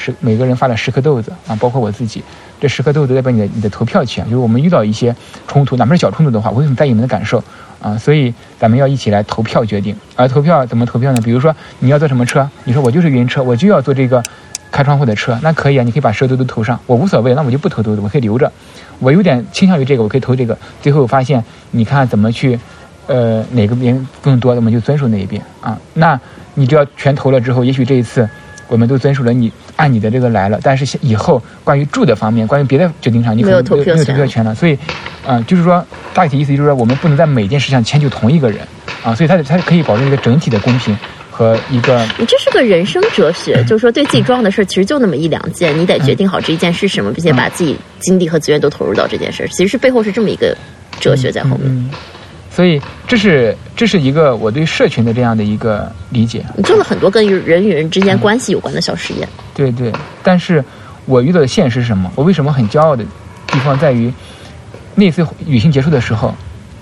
10颗豆子啊，包括我自己，这10颗豆子代表你的投票权，就是我们遇到一些冲突，哪怕是小冲突的话，我会很在意你们的感受啊，所以咱们要一起来投票决定。而投票怎么投票呢？比如说你要坐什么车，你说我就是晕车，我就要坐这个开窗户的车，那可以啊，你可以把10豆都投上，我无所谓，那我就不投豆子，我可以留着。我有点倾向于这个，我可以投这个。最后发现，你看怎么去，哪个边更多，我们就遵守那一边啊。那你就要全投了之后，也许这一次我们都遵守了，你按你的这个来了，但是以后关于住的方面，关于别的决定上，你可能没有投票权了。所以，就是说大体意思就是说，我们不能在每件事上迁就同一个人啊，所以它可以保证一个整体的公平。和一个， 你这是个人生哲学，就是说对自己重要的事其实就那么1-2件，你得决定好这一件是什么，并且把自己精力和资源都投入到这件事，其实是背后是这么一个哲学在后面。 所以这是一个我对社群的这样的一个理解。 你做了很多跟人与人之间关系有关的小实验。 对，但是我遇到的现实是什么？我为什么很骄傲的地方在于，那次旅行结束的时候，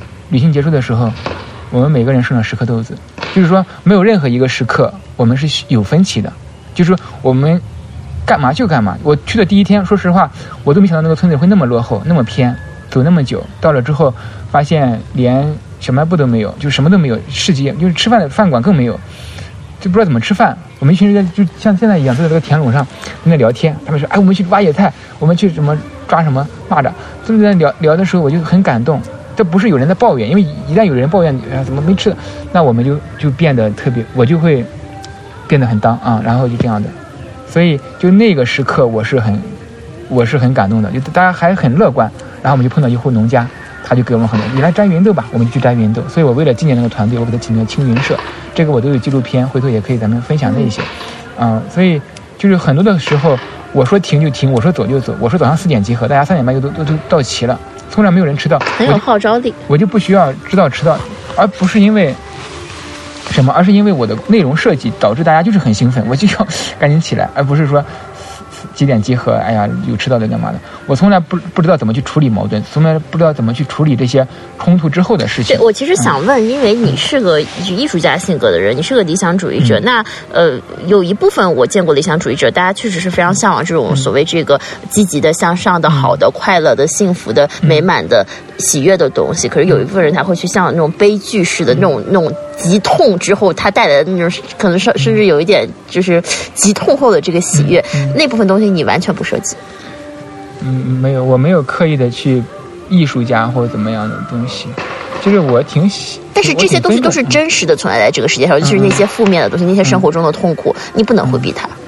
我们每个人剩了10颗豆子，就是说没有任何一个时刻我们是有分歧的，就是说我们干嘛就干嘛。我去的第一天，说实话，我都没想到那个村子会那么落后，那么偏，走那么久，到了之后发现连小卖部都没有，就什么都没有，市集就是吃饭的饭馆更没有。 就不知道怎么吃饭。我们一群人就像现在一样坐在这个田垄上在那聊天，他们说哎我们去挖野菜，我们去什么抓什么蚂蚱，就在聊的时候我就很感动。这不是有人在抱怨，因为一旦有人抱怨怎么没吃的，那我们就变得特别，我就会变得很当啊，然后就这样的。所以就那个时刻我是很感动的，就大家还很乐观。然后我们就碰到一户农家，他就给我们很多，你来摘芸豆吧，我们就去摘芸豆。所以我为了纪念那个团队，我给他起名青云社，这个我都有纪录片，回头也可以咱们分享那些所以就是很多的时候我说停就停，我说走就走，我说早上4点集合，大家3点半都到齐了，从来没有人迟到， 很有号召力。 我就不需要知道迟到，而不是因为什么，而是因为我的内容设计导致大家就是很兴奋，我就要赶紧起来，而不是说几点集合，哎呀有迟到的干嘛的。我从来不知道怎么去处理矛盾，从来不知道怎么去处理这些冲突之后的事情。 对，我其实想问，因为你是个艺术家性格的人，你是个理想主义者，那有一部分我见过理想主义者，大家确实是非常向往这种所谓这个积极的、向上的、好的、快乐的、幸福的、美满的、喜悦的东西。可是有一部分人他会去向往那种悲剧式的那种极痛之后它带来的那种，可能甚至有一点就是极痛后的这个喜悦，那部分东西你完全不涉及。 没有，我没有刻意的去艺术家或者怎么样的东西，就是我挺喜。 但是这些东西都是真实的存在在这个世界上，就是那些负面的东西，那些生活中的痛苦，你不能回避它。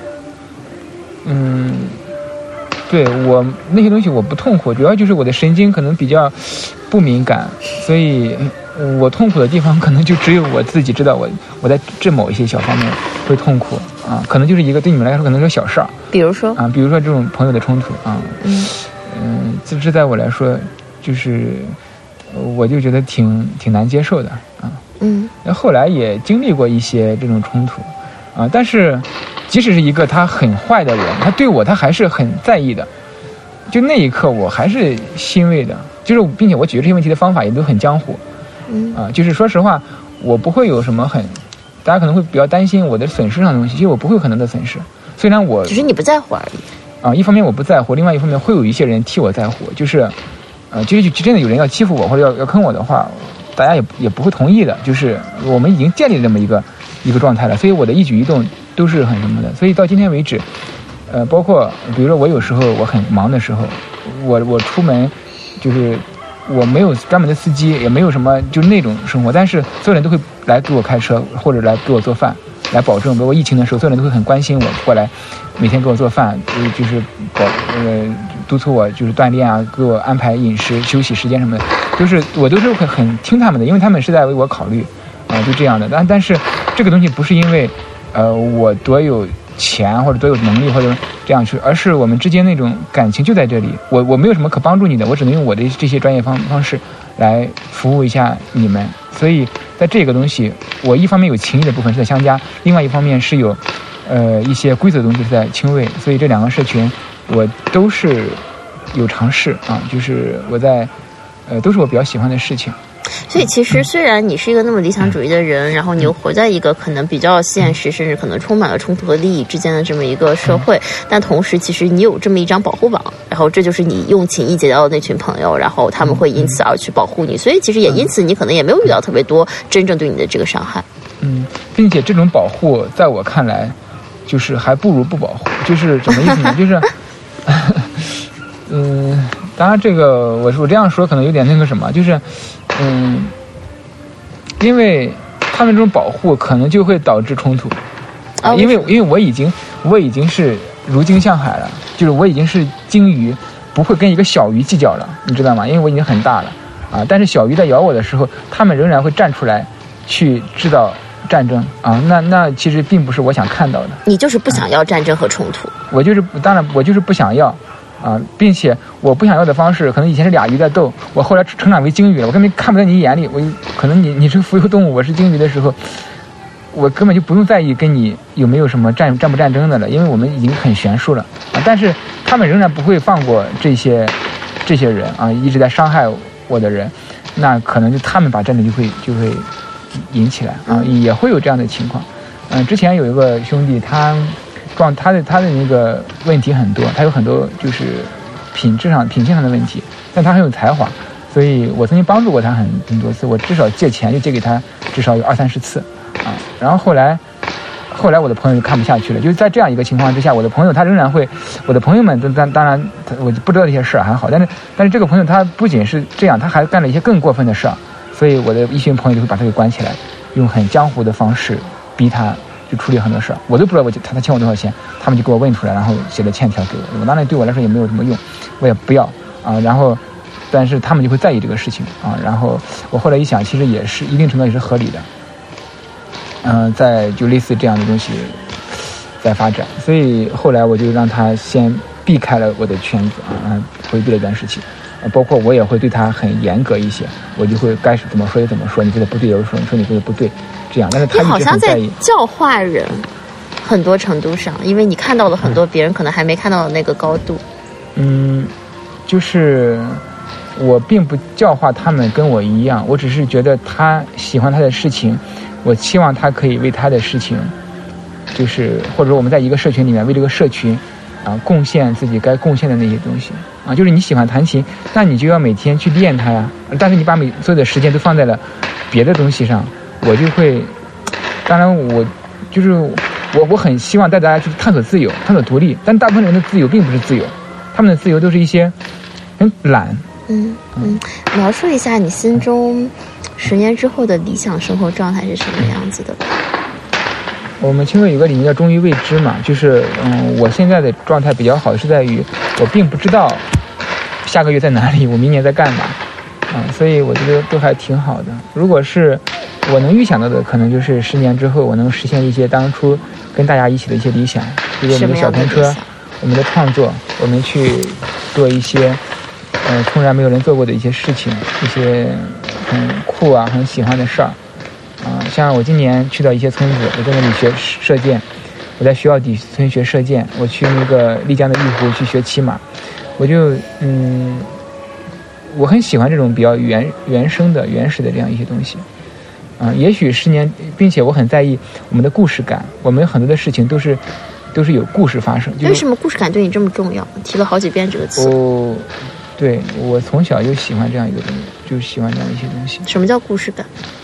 对，我那些东西我不痛苦，主要就是我的神经可能比较不敏感，所以我痛苦的地方可能就只有我自己知道，我在这某一些小方面会痛苦啊，可能就是一个对你们来说可能是小事儿， 比如说这种朋友的冲突啊，这在我来说就是我就觉得挺难接受的啊，后来也经历过一些这种冲突啊，但是即使是一个他很坏的人，他对我他还是很在意的，就那一刻我还是欣慰的，就是并且我解决这些问题的方法也都很江湖，就是说实话我不会有什么大家可能会比较担心我的损失上的东西，其实我不会有很多的损失，虽然我只是你不在乎而已一方面我不在乎，另外一方面会有一些人替我在乎，就是就是真的有人要欺负我或者要坑我的话，大家也不会同意的，就是我们已经建立了这么一个状态了，所以我的一举一动都是很什么的，所以到今天为止包括比如说我有时候我很忙的时候，我出门就是我没有专门的司机，也没有什么就是那种生活，但是所有人都会来给我开车或者来给我做饭，来保证，比如我疫情的时候，所有人都会很关心我，过来每天给我做饭，就是督促我就是锻炼啊，给我安排饮食、休息时间什么的，我都是会很听他们的，因为他们是在为我考虑就这样的。但是这个东西不是因为我多有钱或者多有能力或者这样去，而是我们之间那种感情就在这里。我没有什么可帮助你的，我只能用我的这些专业方式来服务一下你们。所以在这个东西，我一方面有情谊的部分是在相加，另外一方面是有一些规则的东西是在亲卫。所以这两个社群我都是有尝试就是我在都是我比较喜欢的事情。 所以其实虽然你是一个那么理想主义的人，然后你又活在一个可能比较现实甚至可能充满了冲突和利益之间的这么一个社会，但同时其实你有这么一张保护网，然后这就是你用情谊结交的那群朋友，然后他们会因此而去保护你，所以其实也因此你可能也没有遇到特别多真正对你的这个伤害。 并且这种保护在我看来就是还不如不保护，就是什么意思呢？就是当然这个我这样说可能有点那个什么，就是因为他们这种保护可能就会导致冲突因为我已经是如鲸向海了，就是我已经是鲸鱼，不会跟一个小鱼计较了，你知道吗？因为我已经很大了但是小鱼在咬我的时候，他们仍然会站出来去制造战争那其实并不是我想看到的。你就是不想要战争和冲突。 我就是不想要并且我不想要的方式，可能以前是俩鱼在斗，我后来成长为鲸鱼了，我根本看不在你眼里，可能你是浮游动物，我是鲸鱼的时候，我根本就不用在意跟你有没有什么战不战争的了，因为我们已经很悬殊了但是他们仍然不会放过这些人一直在伤害我的人，那可能就他们把战争就会引起来也会有这样的情况。之前有一个兄弟，他的那个问题很多，他有很多就是品性上的问题，但他很有才华，所以我曾经帮助过他很多次，我至少借钱就借给他至少有20-30次然后后来后来我的朋友就看不下去了，就是在这样一个情况之下，我的朋友他仍然会，我的朋友们当然我就不知道这些事儿还好，但是这个朋友他不仅是这样，他还干了一些更过分的事儿，所以我的一群朋友就会把他给关起来，用很江湖的方式逼他去处理很多事儿，我都不知道他欠我多少钱，他们就给我问出来，然后写了欠条给我，当然对我来说也没有什么用，我也不要啊，然后但是他们就会在意这个事情啊，然后我后来一想，其实也是一定程度也是合理的。在就类似这样的东西在发展，所以后来我就让他先避开了我的圈子啊，回避了一段时期，包括我也会对他很严格一些，我就会该怎么说就怎么说，你觉得不对，我说你说你觉得不对，这样。但是他一直很在意。 你好像在教化人，很多程度上，因为你看到了很多别人可能还没看到的那个高度。 就是我并不教化他们跟我一样，我只是觉得他喜欢他的事情。我期望他可以为他的事情，就是或者说我们在一个社群里面为这个社群贡献自己该贡献的那些东西啊。就是你喜欢弹琴，那你就要每天去练它呀。但是你把所有的时间都放在了别的东西上，我就会，当然我就是我很希望带大家去探索自由，探索独立。但大部分人的自由并不是自由，他们的自由都是一些很懒。 描述一下你心中10年之后的理想生活状态是什么样子的？ 我们青队有个理念叫忠于未知嘛，就是我现在的状态比较好，是在于我并不知道下个月在哪里，我明年在干嘛所以我觉得都还挺好的。如果是我能预想到的，可能就是10年之后我能实现一些当初跟大家一起的一些理想，比如我们的小风车，我们的创作，我们去做一些突然没有人做过的一些事情，一些很酷很喜欢的事儿像我今年去到一些村子，我在那里学射箭，我在徐澳底村学射箭，我去那个丽江的玉湖去学骑马，我就我很喜欢这种比较原生的原始的这样一些东西也许10年，并且我很在意我们的故事感，我们很多的事情都是有故事发生。 为什么故事感对你这么重要？提了好几遍这个词。 对，我从小就喜欢这样一个东西，就喜欢这样一些东西。 什么叫故事感？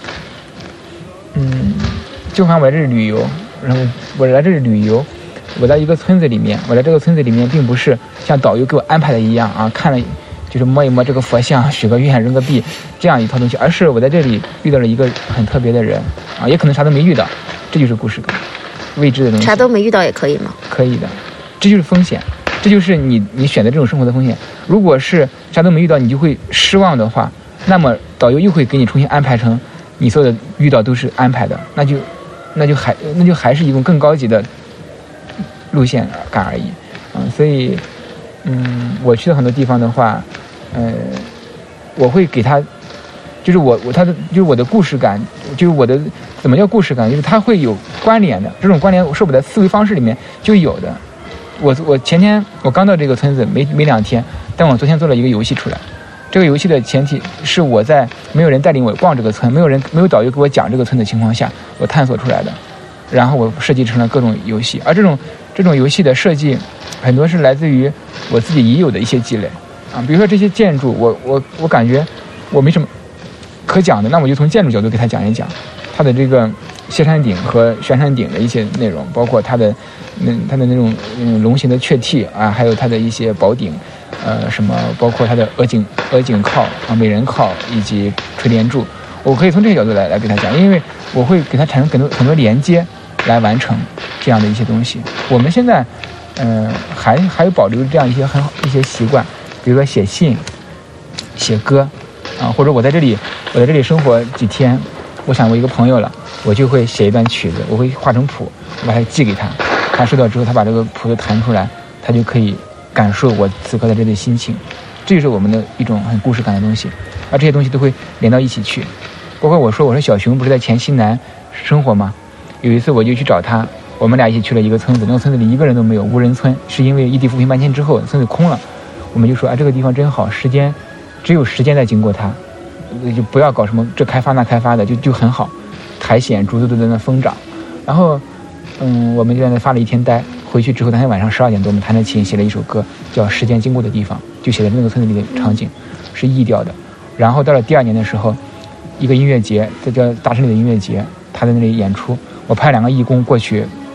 就好像我来这里旅游，然后我来这里旅游，我在一个村子里面，我来这个村子里面并不是像导游给我安排的一样看了就是摸一摸这个佛像，许个愿，扔个币这样一套东西，而是我在这里遇到了一个很特别的人也可能啥都没遇到，这就是故事感，未知的东西。 啥都没遇到也可以吗？可以的，这就是风险。这就是你选择这种生活的风险。如果是啥都没遇到，你就会失望的话，那么导游又会给你重新安排成你所有的遇到都是安排的，那就还是一种更高级的路线感而已所以我去了很多地方的话我会给他就是就是我的故事感，就是我的怎么叫故事感，就是它会有关联的，这种关联是我的思维方式里面就有的。我前天我刚到这个村子没2天，但我昨天做了一个游戏出来。这个游戏的前提是我在没有人带领我逛这个村，没有导游给我讲这个村的情况下，我探索出来的。然后我设计成了各种游戏，而这种游戏的设计，很多是来自于我自己已有的一些积累比如说这些建筑，我感觉我没什么可讲的，那我就从建筑角度给他讲一讲它的这个歇山顶和悬山顶的一些内容，包括它的那种龙形的雀替还有它的一些宝顶什么，包括它的额颈靠美人靠以及垂帘柱，我可以从这个角度来给他讲，因为我会给他产生很多连接来完成这样的一些东西。我们现在还有保留这样一些很好一些习惯，比如说写信、写歌或者我在这里生活几天，我想我一个朋友了，我就会写一段曲子，我会画成谱，我把它寄给他，他收到之后，他把这个谱子弹出来，他就可以感受我此刻的这类心情。这就是我们的一种很故事感的东西，而这些东西都会连到一起去。包括我说小熊不是在黔西南生活吗？有一次我就去找他，我们俩一起去了一个村子，那个村子里一个人都没有，无人村，是因为异地扶贫搬迁之后村子空了。我们就说这个地方真好，只有时间在经过它，就不要搞什么这开发那开发的，就很好，苔藓竹子都在那疯长。然后我们就在那发了一天呆，回去之后当天晚上12点多，我们弹着琴写了一首歌叫《时间经过的地方》，就写在那个村子里的场景，是异调的。然后到了第2年的时候，一个音乐节，这叫大城里的音乐节，他在那里演出，我派2个义工过去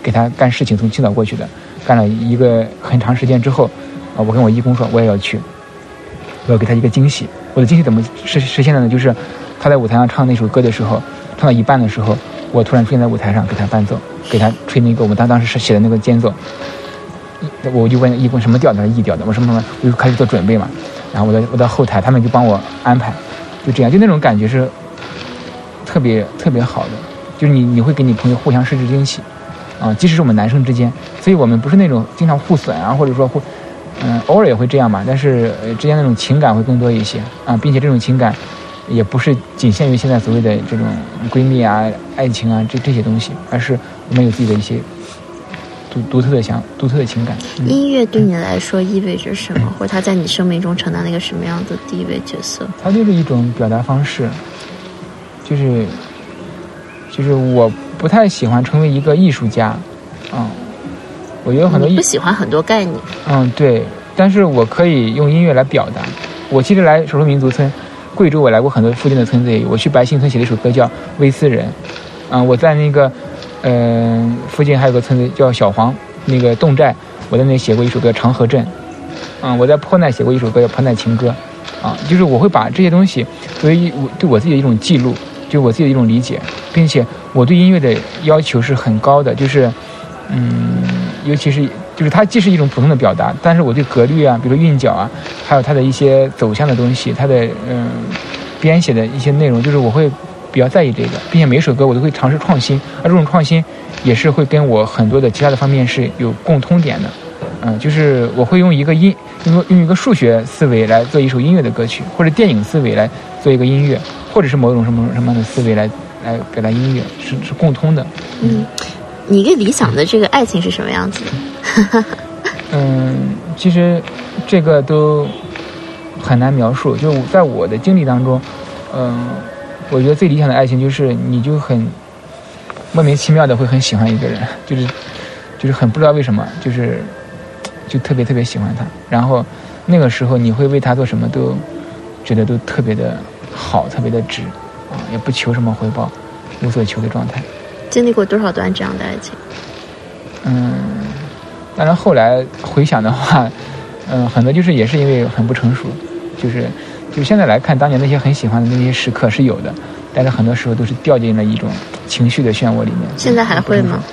给他干事情，从青岛过去的，干了一个很长时间之后，我跟我义工说我也要去，我要给他一个惊喜。我的惊喜怎么实现的呢？就是他在舞台上唱那首歌的时候，唱到一半的时候，我突然出现在舞台上给他伴奏，给他吹那个我们当时写的那个间奏。我就问义工什么调的，他说 E 调的，我什么，我就开始做准备嘛。然后我到后台，他们就帮我安排，就这样，就那种感觉是特别特别好的，就是你会给你朋友互相设置惊喜啊，即使是我们男生之间，所以我们不是那种经常互损啊，或者说偶尔也会这样嘛，但是之间那种情感会更多一些啊，并且这种情感也不是仅限于现在所谓的这种闺蜜啊、爱情啊这些东西，而是我们有自己的一些独特的情感。 音乐对你来说意味着什么，或者它在你生命中承担了一个什么样的地位角色？ 它就是一种表达方式，就是我不太喜欢成为一个艺术家，我觉得很多你不喜欢很多概念， 对，但是我可以用音乐来表达。我其实来少数民族村，贵州我来过很多附近的村子也有，我去白兴村写了一首歌叫《威斯人》，我在那个附近还有个村子叫小黄，那个侗寨，我在那里写过一首歌《长河镇》，我在坡奈写过一首歌叫《坡奈情歌》，就是我会把这些东西作为对我自己的一种记录，就是我自己的一种理解，并且我对音乐的要求是很高的，就是尤其是就是它既是一种普通的表达，但是我对格律啊，比如说韵脚啊，还有它的一些走向的东西，它的编写的一些内容，就是我会比较在意这个，并且每一首歌我都会尝试创新，而这种创新也是会跟我很多的其他的方面是有共通点的。就是我会用一个用一个数学思维来做一首音乐的歌曲，或者电影思维来做一个音乐，或者是某种什么样的思维来表达音乐，是共通的。 你一个理想的这个爱情是什么样子的？ 其实这个都很难描述。就在我的经历当中，我觉得最理想的爱情就是你就很莫名其妙的会很喜欢一个人，就是很不知道为什么，就特别特别喜欢他，然后那个时候你会为他做什么都觉得都特别的好，特别的值也不求什么回报，无所求的状态。 经历过多少段这样的爱情？ 当然后来回想的话，很多也是因为很不成熟，就是现在来看，当年那些很喜欢的那些时刻是有的，但是很多时候都是掉进了一种情绪的漩涡里面。 现在还会吗？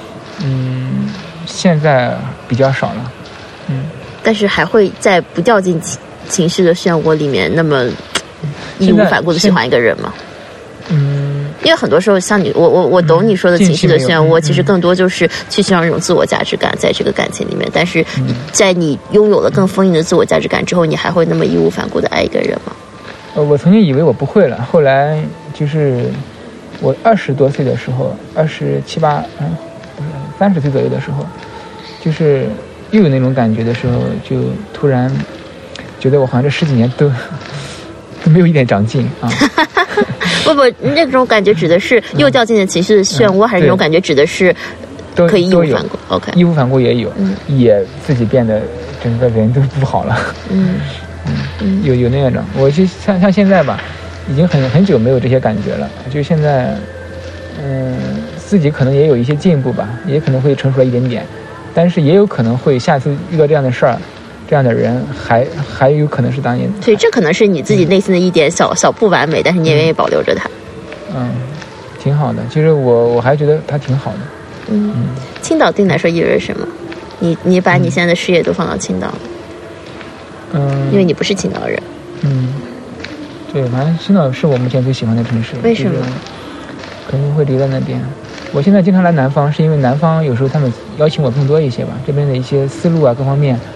现在比较少了。 但是还会在不掉进情绪的漩涡里面那么义无反顾的喜欢一个人吗？因为很多时候像你我懂你说的情绪的漩涡，其实更多就是去寻找一种自我价值感在这个感情里面，但是在你拥有了更丰盈的自我价值感之后，你还会那么义无反顾的爱一个人吗？ 我曾经以为我不会了，后来就是我20多岁的时候，27、8，不是30岁左右的时候，就是又有那种感觉的时候，就突然觉得我好像这10几年都没有一点长进啊。 不，那种感觉指的是又掉进了情绪的漩涡，还是那种感觉指的是可以义无反顾 ？OK， 义无反顾也有，也自己变得整个人都不好了。有那种，我就像现在吧，已经很久没有这些感觉了。就现在，自己可能也有一些进步吧，也可能会成熟了一点点，但是也有可能会下次遇到这样的事儿。这样的人还有可能是当年， 所以这可能是你自己内心的一点小不完美，但是你也愿意保留着它。 挺好的。其实我还觉得他挺好的。 青岛对你来说意味着什么？你把你现在的事业都放到青岛了。因为你不是青岛人。 对，反正青岛是我目前最喜欢的城市。 为什么？ 肯定会留在那边。我现在经常来南方，是因为南方有时候他们邀请我更多一些吧，这边的一些思路啊各方面。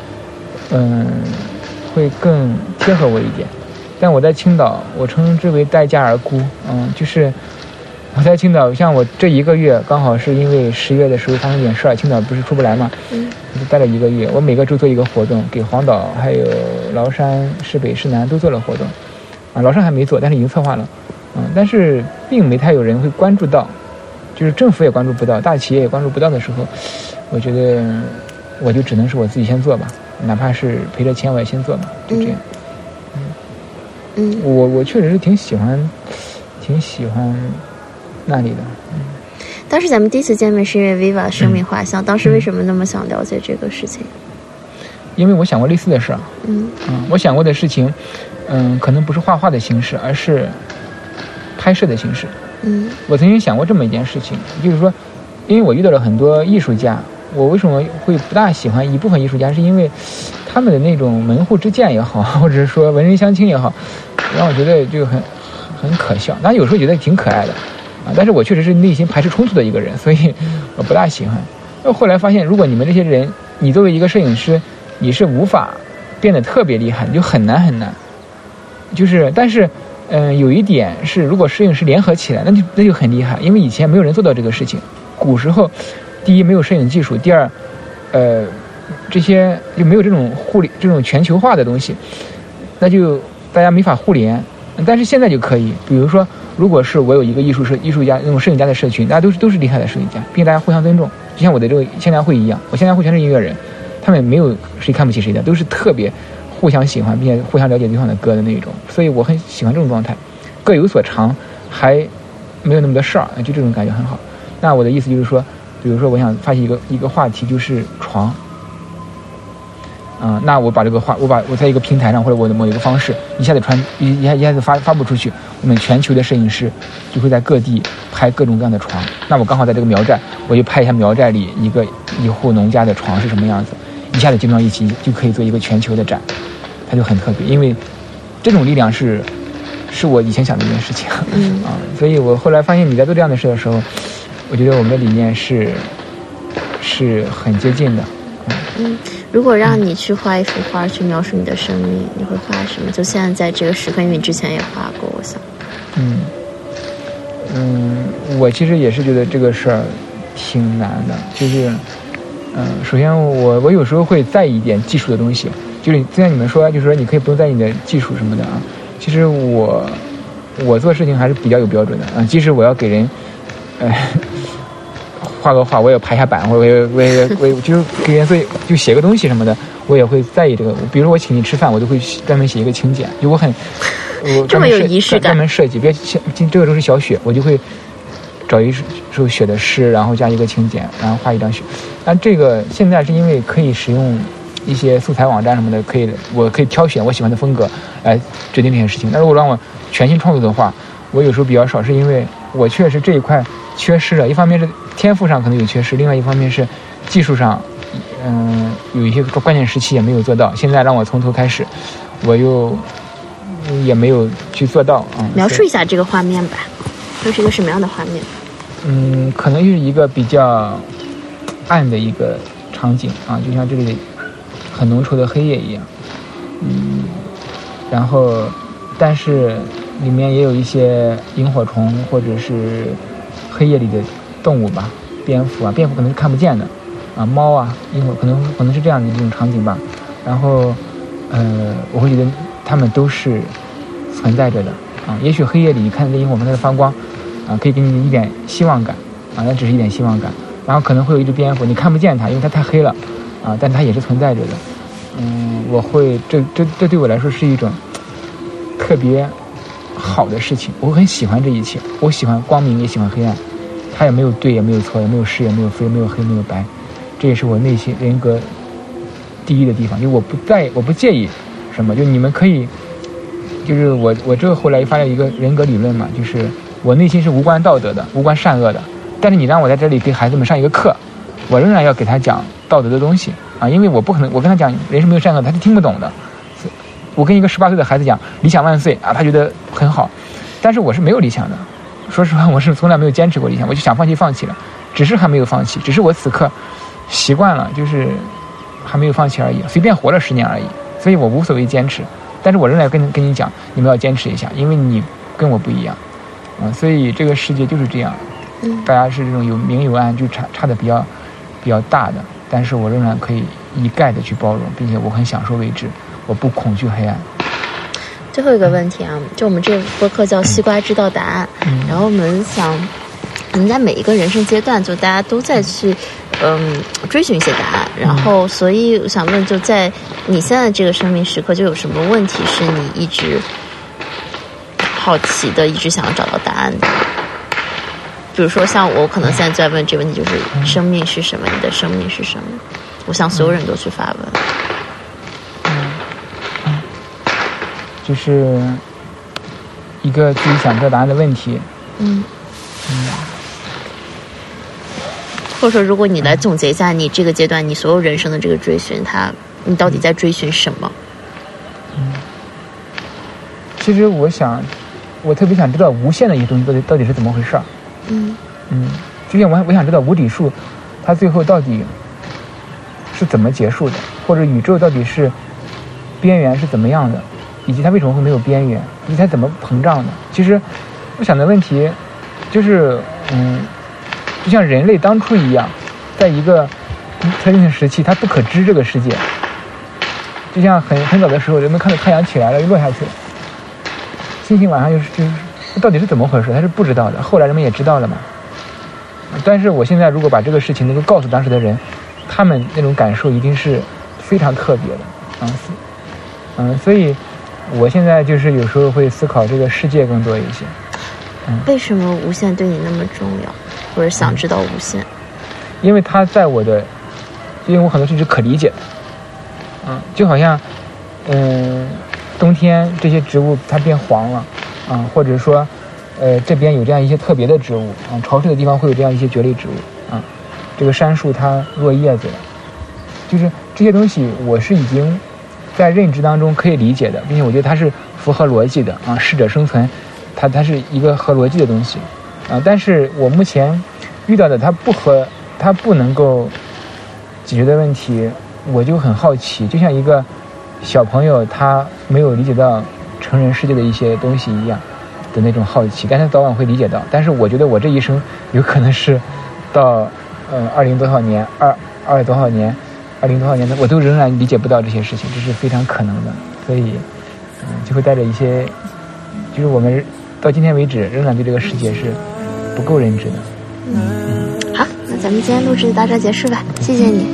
会更贴合我一点，但我在青岛，我称之为待价而沽。就是我在青岛，像我这1个月，刚好是因为10月的时候发生点事儿，青岛不是出不来嘛，我就待了1个月。我每个周做一个活动，给黄岛还有崂山、市北、市南都做了活动。崂山还没做，但是已经策划了。但是并没太有人会关注到，就是政府也关注不到，大企业也关注不到的时候，我觉得我就只能是我自己先做吧。哪怕是赔着钱我也先做嘛，就这样。我确实是挺喜欢那里的。 当时咱们第一次见面是因为 Viva 生命画像，当时为什么那么想了解这个事情？ 因为我想过类似的事儿。我想过的事情，可能不是画画的形式，而是拍摄的形式。我曾经想过这么一件事情，就是说，因为我遇到了很多艺术家，我为什么会不大喜欢一部分艺术家，是因为他们的那种门户之见也好，或者是说文人相亲也好，让我觉得就很可笑。当然有时候觉得挺可爱的但是我确实是内心排斥冲突的一个人，所以我不大喜欢。那后来发现，如果你们这些人，你作为一个摄影师，你是无法变得特别厉害，就很难。就是但是有一点是，如果摄影师联合起来，那就很厉害，因为以前没有人做到这个事情。古时候第一没有摄影技术，第二这些就没有这种这种全球化的东西，那就大家没法互联。但是现在就可以，比如说如果是我有一个艺术家那种摄影家的社群，大家都是厉害的摄影家，并且大家互相尊重，就像我的这个现代会一样，我现代会全是音乐人，他们没有谁看不起谁的，都是特别互相喜欢并且互相了解对方的歌的那种，所以我很喜欢这种状态，各有所长，还没有那么多事儿，就这种感觉很好。那我的意思就是说，比如说我想发起一个话题，就是床。那我把这个我在一个平台上或者我的某一个方式一下子发布出去，我们全球的摄影师就会在各地拍各种各样的床。那我刚好在这个苗寨，我就拍一下苗寨里一户农家的床是什么样子，一下子集中到一起，就可以做一个全球的展，它就很特别。因为这种力量是我以前想的一件事情所以我后来发现你在做这样的事的时候，我觉得我们的理念是很接近的。 如果让你去画一幅画去描述你的生命，你会画什么？就现在在这个时刻，因为你之前也画过，我想。 我其实也是觉得这个事儿挺难的，就是首先我有时候会在意一点技术的东西，就是虽然你们说就是说你可以不用在意你的技术什么的其实我做事情还是比较有标准的即使我要给人画个画，我也排下版，我也就是给人就写个东西什么的，我也会在意这个。比如说我请你吃饭，我都会专门写一个请柬，就我这么有仪式感， 专门设计。比如这个时候是小雪，我就会找一首雪的诗，然后加一个请柬，然后画一张雪。但这个现在是因为可以使用一些素材网站什么的，我可以挑选我喜欢的风格来决定这件事情。但如果让我全新创作的话，我有时候比较少，是因为我确实这一块缺失了。一方面是天赋上可能有缺失，另外一方面是技术上有一些关键时期也没有做到。现在让我从头开始，我又也没有去做到描述一下这个画面吧，这是一个什么样的画面？ 可能是一个比较暗的一个场景就像这里很浓稠的黑夜一样。然后但是里面也有一些萤火虫或者是黑夜里的动物吧，蝙蝠可能是看不见的猫萤火可能是这样的一种场景吧。然后我会觉得它们都是存在着的也许黑夜里你看见萤火虫它的发光可以给你一点希望感那只是一点希望感。然后可能会有一只蝙蝠，你看不见它，因为它太黑了但它也是存在着的。我会这对我来说是一种特别好的事情，我很喜欢这一切。我喜欢光明，也喜欢黑暗，它也没有对，也没有错，也没有是，也没有非，没有黑，没有白。这也是我内心人格第一的地方，就我不介意什么。就你们可以，就是我这个后来发了一个人格理论嘛，就是我内心是无关道德的，无关善恶的。但是你让我在这里给孩子们上一个课，我仍然要给他讲道德的东西因为我不可能，我跟他讲人是没有善恶，他是听不懂的。我跟一个18岁的孩子讲理想万岁他觉得很好，但是我是没有理想的。说实话，我是从来没有坚持过理想，我就想放弃了，只是还没有放弃，只是我此刻习惯了，就是还没有放弃而已，随便活了10年而已，所以我无所谓坚持。但是我仍然跟你讲，你们要坚持一下，因为你跟我不一样所以这个世界就是这样，大家是这种有明有暗，就差的比较大的，但是我仍然可以一概的去包容，并且我很享受未知，我不恐惧黑暗。 最后一个问题就我们这个播客叫西瓜知道答案然后我们想在每一个人生阶段，就大家都在去追寻一些答案，然后所以我想问，就在你现在这个生命时刻，就有什么问题是你一直好奇的，一直想要找到答案的？ 比如说像我可能现在在问这个问题，就是生命是什么？你的生命是什么？我想所有人都去发问。 就是一个自己想知道答案的问题。 或者说，如果你来总结一下你这个阶段你所有人生的这个追寻，你到底在追寻什么？ 其实我特别想知道无限的一些东西到底是怎么回事儿。就像我想知道无底数它最后到底是怎么结束的，或者宇宙到底是边缘是怎么样的，以及它为什么会没有边缘，以及它怎么膨胀的。其实我想的问题就是就像人类当初一样，在一个特定的时期它不可知这个世界，就像很早的时候人们看到太阳起来了又落下去了，星星晚上就是到底是怎么回事，他是不知道的，后来人们也知道了嘛。但是我现在如果把这个事情能够告诉当时的人，他们那种感受一定是非常特别的所以我现在就是有时候会思考这个世界更多一些。 为什么无限对你那么重要，或者想知道无限？ 因为它在我的，因为我很多事是可理解的，就好像冬天这些植物它变黄了或者说这边有这样一些特别的植物潮湿的地方会有这样一些蕨类植物这个杉树它落叶子了，就是这些东西我是已经在认知当中可以理解的，并且我觉得它是符合逻辑的适者生存，它是一个合逻辑的东西但是我目前遇到的它不能够解决的问题，我就很好奇，就像一个小朋友他没有理解到成人世界的一些东西一样的那种好奇，但他早晚会理解到。但是我觉得我这一生有可能是到20多少年20多少年的我都仍然理解不到这些事情，这是非常可能的。所以就会带着一些，就是我们到今天为止仍然对这个世界是不够认知的。 好，那咱们今天录制到这结束吧，谢谢你。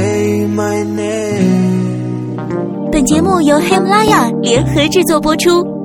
本节目由喜马拉雅联合制作播出。